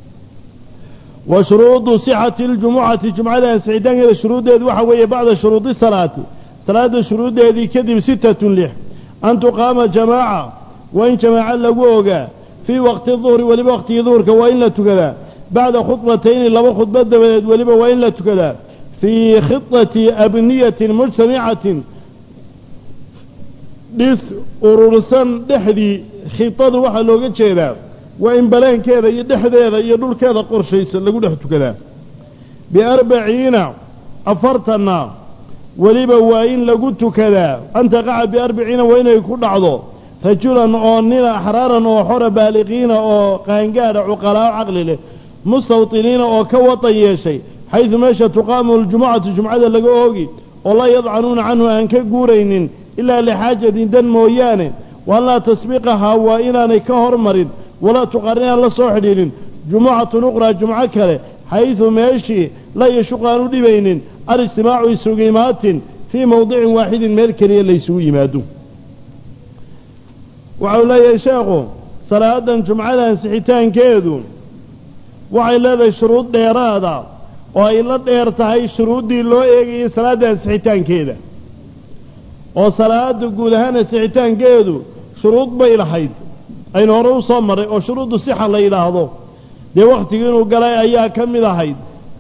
وشروط صحة الجمعة جمعة سعيدان الشروط هذه وحوية بعد شروط الصلاة صلاة الشروط هذه كذب ستة لح أن تقام جماعة وإن جماعة لقوغا في وقت الظهر ولما وقت الظهر وإن لا تكذا بعد خطبتين لما خطبة ولما وإن لا تكذا في خطة أبنية مجتمعة لس أرورسان دحدي خطة واحد لوغا جيدا وإن بلان كذا يدحد هذا يدل كذا قرشيس اللي قلت كذا بأربعين أفرتنا وليبا وإن لقلت كذا أنت قاعد بأربعين وإن يكون عضو رجلا أوننا أحرارا وحر بالغين أو قانقار عقلاء عقل له مستوطنين أو كوطي شيء حيث ماشى تقام الجمعة الجمعة لقوهي والله يضعنون عنه أنك قورين إلا لحاجة دن مويانه ولا تسبقها وإنا نكهر مريض ولا تقرنها الله صحيحين جمعة أخرى جمعة كله حيث ماشي لا يشقان دبين الاجتماع يسوقيمات في موضع واحد ملكني اللي يسوي مادو وعلى يشاغو صلاة جمعة سحيتان كيدو وعلى هذا الشروط ديرادا وإلا ديرتهاي شروط دي لو إيجي صلاة سحيتان كيدا وصلاة قودهان سحيتان كيدو شروط بيلحيد aynu hore u soo maray oo shuruudu sixa la yiraahdo de waqtiga inuu galay ayaa kamid ahayd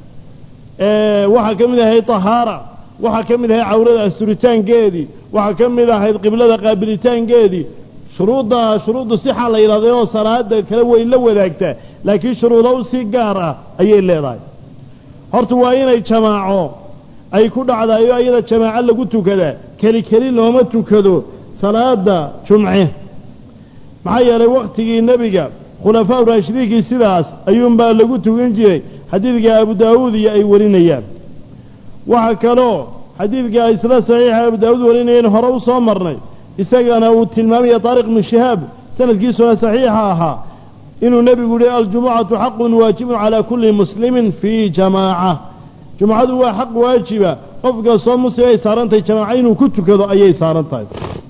ee waxa kamid ahayd tahaara waxa kamid ahayd awrada asturitaankeedii waxa kamid ahayd qiblada qaabilitaankeedii shuruuda shuruudu sixa la yiraahdo oo salaada kala way la wadaagtaa laakiin shuruudo si gaar ah ayay leedahay horta waa inay jamaaco ay ku dhacdayo ayada jamaaco lagu tukada kali kali looma tukado salaada jumcah maxaa yeelay waqtigii nabiga khulafaa raashidiintii sidaas ayuun baa lagu tugan jiray xadiidka Abu Daawud iyo ay warinayaan waxa kale xadiidka isla saxiix Abu Daawud warinayeen hore u soo marnay isagana uu tilmaamay Tariq ibn Shihab sanadkiisu saxiix aha inuu nabigu yiri al-jum'atu haqqun waajibun ala kulli muslimin fi jamaa'a jum'adu waa xaq waajiba qofka soo muslim ay saarantay jamaa'a inuu ku tukado ayay saarantahay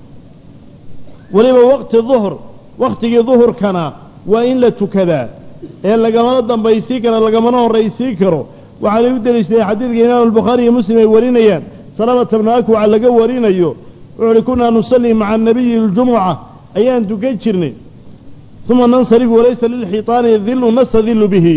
waliba waqti dhuhr waqtiga dhuhrkana waa in la tukadaa ee lagamana dambaysi karo lagamana horeysi karo waxa uu daliishay xadiidka Imaam al-Bukhari iyo Muslim ay warinayaan salama ibn Akwa waxa laga warinayo wuxuu kuna nusalli ma'a an-nabiy al-jum'a ayaan tukan jirnay thumma nansarif walaysa lil hitan dhillu nastadhillu bihi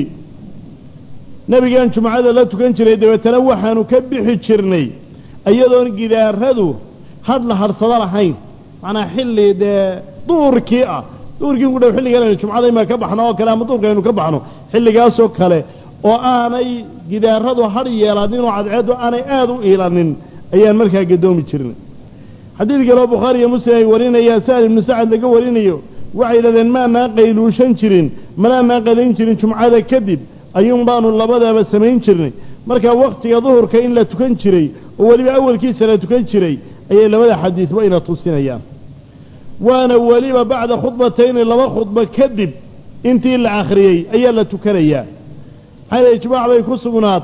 nabigan jum'ada la tukan jiray dabeetana waxaanu ka bixi jirnay ayadoon gidaaradu had la harsada lahayn ana xilli de duurkii ah duurkii ku dhaw xilligan jumcada ma ka baxno oo kala ama duurkaynu ka baxno xilligaas oo kale oo aanay gidaaradu har yeelanin oo cadceedu aanay aad u ilanin ayaan markaa gadoomi jirnay xadiidka loo Bukhari iyo Muslim ay warinayaan Sa'id ibn Sa'd laga warinayo waxay yiraahdeen ma na qayluushan jirin mana na qadan jirin jumcada kadib ayuun baanu labadaba sameyn jirnay marka waqtiga duhurka in la tukan jiray oo waliba awalkiisa la tukan jiray ayay labada xadiis wayna tusinayaan وانا وليبا بعد خطبتين لما خطبة كذب انتي اللي اخريي ايا لا تكريا هذا اجماع بي كسقناتي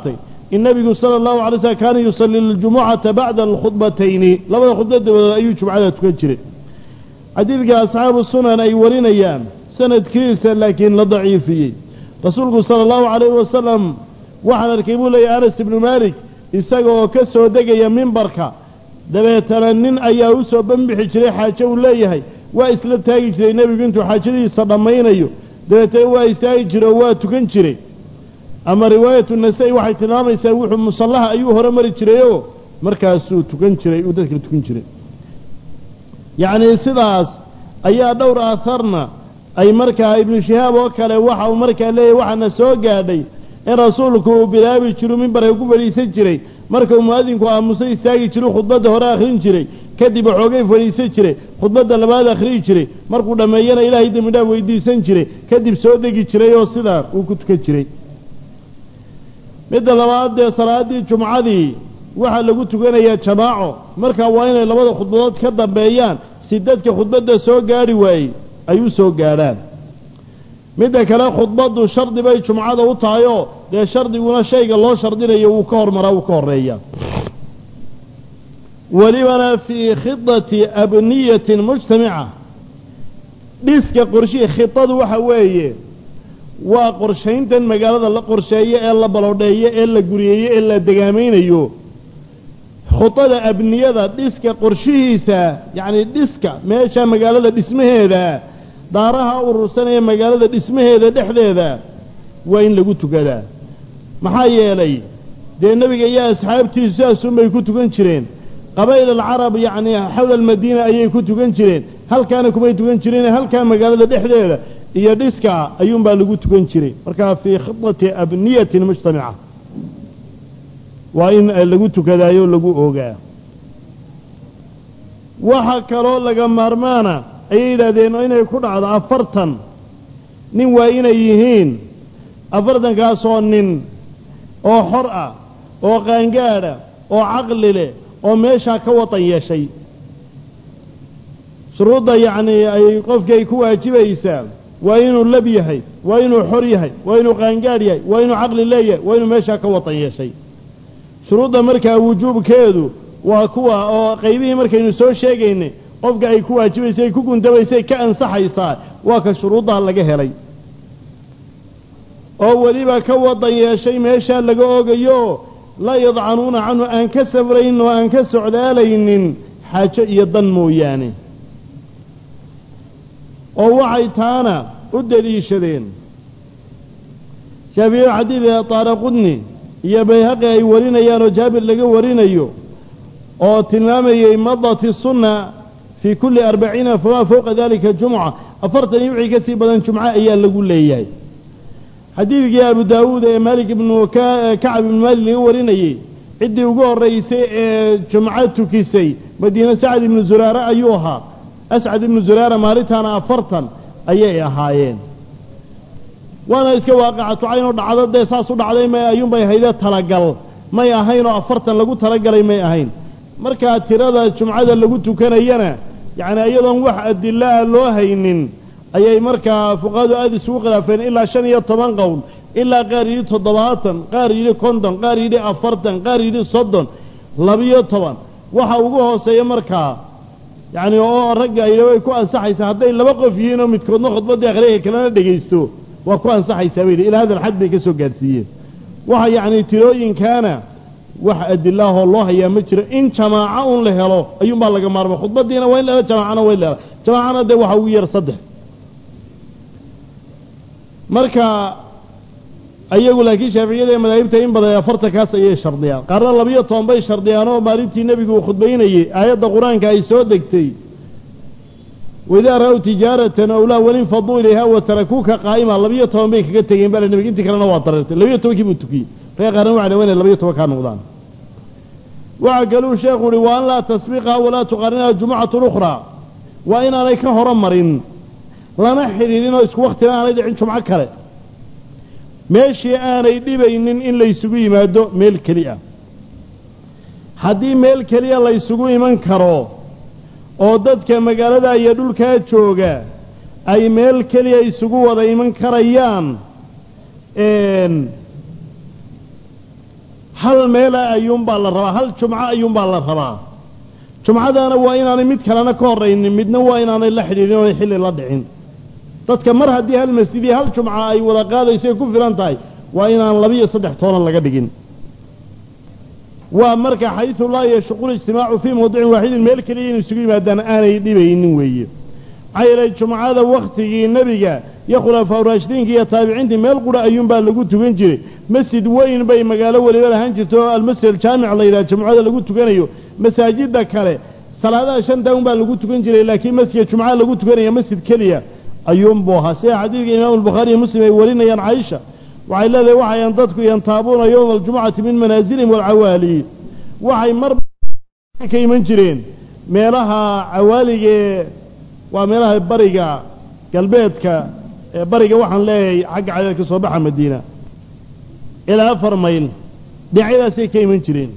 النبي صلى الله عليه وسلم كان يصلي الجمعة بعد الخطبتين لما خطبت أي جمعة تكجري حديث أصحاب السنن أي ورين أيام سنة كريسة لكن لضعيفية رسولك صلى الله عليه وسلم وحنا ركبوا لي أنس بن مالك يساقوا كسوا دقيا من بركة دبيتنا نين أياوسو بنبحي جري حاجة وليهي وإسلا تاقي جري النبي كنتو حاجة دي صدمين أيو دبيتنا وإستاقي جري واتكن جري أما رواية النسائي waxay tilmaamaysaa wuxuu musallaha ayuu hore mari jiray markaasuu tukan jiray uu dadka tukan jiray yaani sidaas ayaa dhowr aatharna ay markaa ibn Shihab oo kale waxa uu markaa leeyahay waxana soo gaadhay in rasuulku uu bilaabi jiray minbar ay ku fadhiisan jiray marka uu muadinku aamusay istaagi jiray khudbada hore akhrin jiray kadib xoogay fadhiisan jiray khudbada labaad akhrin jiray markuu dhameeyana Ilaahay dambiga weydiisan jiray kadib soo degi jiray oo sidaa uu ku tukan jiray midda labaad ee salaadii jumcadii waxa lagu tukanayaa jamaaco marka waa inay labada khudbadood ka dambeeyaan si dadka khudbada soo gaari waayay ay u soo gaaraan midda kale khudbadu shardi bay jumcada u tahay oo de shardiguna shayga loo shardinayo uu ka hormaraa uu ka horeeyaa walibana fi khidati abniyatin mujtama'a dhiska qorshiga khidadu waxa weeye waa qorshayntan magaalada la qorsheeyo ee la balodheeyo ee la guriyeeyo ee la degaamaynayo khudada abniyada dhiska qorshihiisa yaani dhiska meesha magaalada dhismaheeda daaraha urursanaya magaalada dhismaheeda dhexdeeda waa in lagu tukadaa maxaa yeelay dee nabiga iyo asxaabtiisu saasuu bay ku tukan jireen qabayl al-arab yaani hawla al-madina ayay ku tukan jireen halkaana kuma tukan jireen halka magaalada dhexdeeda iyo dhiska ayuun baa lagu tukan jiray marka fi khidati abniyatin mujtama'a waa in lagu tukadaayo lagu oogaa waxa kale laga maarmaana ay yiraahdeen inay ku dhacdo afartan nin waa inay yihiin afartan kaas oo nin oo xor ah oo qaangaara oo aqli leh oo meesha ka watan yeeshay shuruuda yaani ay qofkay ku waajibaysaa waa inuu lab yahay waa inuu xor yahay waa inuu qaangaar yahay waa inuu aqli leeyahay waa inuu meesha ka watan yeeshay shuruuda markaa wujuubkeedu waa kuwa oo qaybihii markaynu soo sheegaynay qofka ay ku waajibaysay ku gundabaysay ka ansaxaysaa waa ka shuruudaha laga helay oo waliba ka watan yeeshay meesha laga oogayo la yadcanuuna anhu aan ka safrayn oo aan ka socdaalaynin xaajo iyo dan mooyaane oo waxay taana u daliishadeen Shaafi'i xadiidka Taaraqudni iyo Bayhaqi ay warinayaan oo Jaabir laga warinayo oo tilmaamayay madati sunna fi kulli arbaciina fama fawqa dhalika jum'a afartan wixii ka sii badan jum'a ayaa lagu leeyahay xadiidkii Abu Daawud ee Malik ibn Ka'b ibn Malik laga warinayay cidii ugu horeysay ee jum'a tukisay Madiina Sa'd ibn Zurara ayuu ahaa أسعد بن زرارة مارتانا أفرطا أيها أهايين وانا اسكا واقعة عينو دعادة دي ساسو دعادة ما أيون باي هيدا تلقل ما يهينو أفرطا لغو تلقل ما يهين مركا تيرادا جمعة لغو تكان أيانا يعني أيضا واحد الله اللو هينين أي مركا فقادو آدي سوق لفين إلا شانية طبان قول إلا قاري تضباطا قاري كوندن قاري أفرطا قاري صدن لبيا طبان waxa ugu hooseeya marka yaani oo ragga ay way ku ansaxaysaa haday laba qof yihiin oo midkoodna khudbada akhriye kalena dhageysto waa ku ansaxaysaa weey ilaa hada xad bay ka soo gaarsiiyeen waxa yaani tirooyinkaana wax adillah Allah ya ma jiro in jamaaca un la helo ayuu baa laga maarmo khudbadiina waa in la jamaacana way la jamaacana de waxa ugu yar saddex marka ayagu laakiin Shaafiiciyada madaahibta in badan afarta kaas ay shardiyaan qarna labiyo toban bay shardiyaan oo maalintii nabigu uu khudbaynayay aayada quraanka ay soo degtay wada raaw tijaaratan aw la walin faduu ilaha wa tarakuka qaa'ima labiyo toban bay kaga tageen bal nabiga intii kalena waa tartay labiyo toban kii buu tukiyay reer qaran waxa weyn labiyo toban ka noqdaan waxa galuu sheekhu ri waan la tasbiqa wala tuqarina jum'atu ukhra wa in aanay ka hormarin lana xiriirino isku waqtiga aanay dhicin jumco kale meeshii aanay dhibaynin in la isugu yimaado meel kaliya haddii meel kaliya la isugu iman karo oo dadka magaalada iyo dhulka jooga ay meel kaliya isugu wada iman karayaan een hal meel ayuun baa la rabaa hal jumco ayuun baa la rabaa jumcadaana waa inaanay mid kalena ka horraynin midna waa inaanay la xidhiidhin oo xilli la dhicin dadka mar haddii hal masjid iyo hal jumco ay wada qaadayso ay ku filan tahay waa inaan laba iyo saddex toonan laga dhigin waa marka xayثu laa yashqu اlijtimaacu fii mawdicin waaxidin meel keliya inuu isugu yimaadaan aanay dhibaynin weeye maxaa yeelay jumcada wakhtigii nebiga iyo khulafaa raashidiinka iyo taabiciintii meel qura ayuunbaa lagu tukan jiray masjid weyn bay magaalo weliba lahaan jirto oo almasjid aljaamic la yidhaha jumcada lagu tukanayo masaajidda kale salaadaha shanta unbaa lagu tukan jiray laakiin masjidka jumcada lagu tukanaya masjid keliya ayuunbuu ahaa sida xadiidka imaamu albukhaari iyo muslim ay warinayaan caaisha waxay leedahay waxayan dadku yantaabuuna yowma aljumcati min manaasilihim walcawaali waxay mar ka iman jireen meelaha cawaaligee waa meelaha bariga galbeedka ee bariga waxaan leeyahay xagga cadeed ka soo baxa madiina ilaa afar mayl dhinacyadaasay ka iman jireen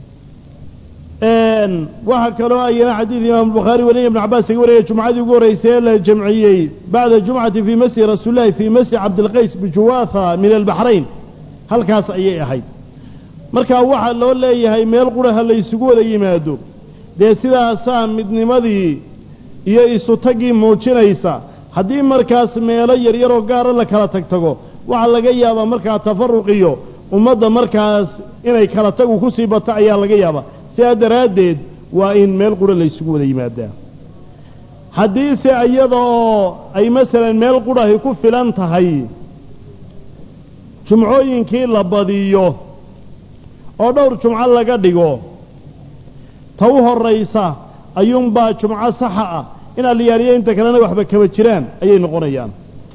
waxa kaloo ayana xadiid imaam albukhaari wariya ibn cabbaas kaga wariyay jumcadii ugu horreysay ee la jamciyey bacda jumcati fii masjid rasuulillahi fii masjid cabdilqays bijuwaatha min albaxrayn halkaas ayay ahayd markaa waxaa loo leeyahay meel quraha la isugu wada yimaado dee sidaasaa midnimadii iyo isu taggii muujinaysa haddii markaas meelo yaryaroo gaara la kala tag tago waxaa laga yaabaa markaa tafaruqiyo ummadda markaas inay kala tagu ku sii bato ayaa laga yaabaa sidaa daraaddeed waa in meel qura la isugu wada yimaadaa haddiise iyada oo ay masalan meel qurahi ku filan tahay jumcooyinkii la badiyo oo dhowr jumco laga dhigo ta u horraysa ayuunbaa jumco saxa ah in aliyaaliya inta kalena waxba kaba jiraan ayay noqonayaan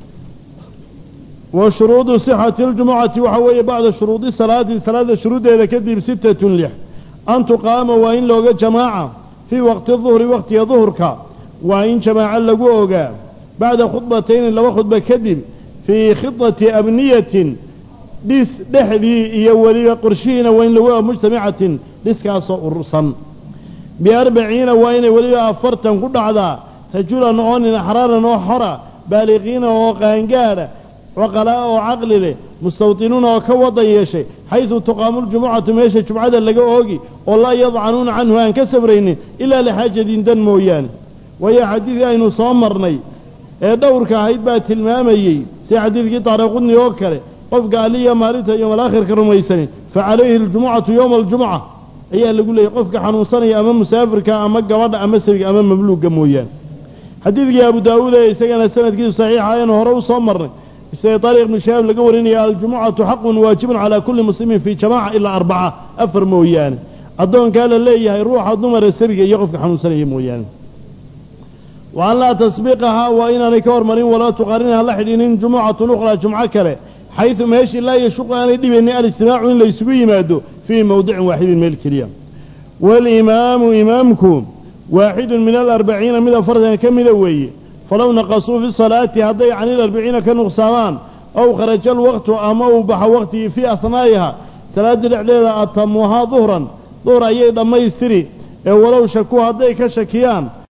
wa shuruudu sixati aljumucati waxaa weeye bacda shuruudi salaati salaada shuruuddeeda kadib sittatun lix an tuqaama waa in looga jamaaca fii waqti duhri waqtiga duhurka waa in jamaaco lagu ogaa bacda khudbatayni laba khudba kadib fii khidati abniyatin dhis dhexdii iyo weliba qorshihiina waa in lagu ogaa mujtamacatin dhiskaasoo urursan biarbaciina waa inay weliba afartan ku dhacdaa rajulan oo nin axraaran oo xora baaliqiina oo qaangaadha cuqalaa oo caqli leh mustawtinuuna oo ka wadan yeeshay xaysu tuqaamu ljumucatu meesha jumcada laga oogi oo laa yadcanuuna canhu aan ka sabraynin ilaa lixaajadin dan mooyaane waayo xadiidkii aynu soo marnay ee dhowrka ahayd baa tilmaamayey sida xadiidkii taariqudni oo kale qofka aliya maalinta yowmalaakhirka rumaysanin fa calayhi aljumucatu yowma aljumuca ayaa lagu leeyay qofka xanuunsanaya ama musaafirka ama gabadha ama sabiga ama mamluuga mooyaane xadiidkii abu daawuud ee isagana sanadkiisu saxiixa ayanu hore u soo marnay isagoo taariikh ibnu shahaab laga warinaya aljumucatu xaqun waajibun calaa kulli muslimin fii jamaaca ilaa arbaca afar mooyaane addoonkaa la leeyahay ruuxa dumara sabiga iyo qofka xanuunsanaya mooyaane wa an laa tasbiiqahaa waa inaanay ka hormarin walaa tuqaarinha la xidhiinin jumucatun ukhraa jumco kale xaysu meeshii laa yashuqu aanay dhibaynin alijtimaacu in la isugu yimaado fii mawdicin waaxidin meel keliya waalimaamu imaamku waaxidun min alarbaciina mid afartan ka mida weeye falow naqasuu fi salaati hadday cani ilarbaciina ka nuqsaamaan ow kharaja alwaqtu ama uu baxo waqtigii fii ahnaa'iha salaaddii dhexdeeda atamuuhaa duhran duhr ayay dhammaystiri ee walow shakuu hadday ka shakiyaan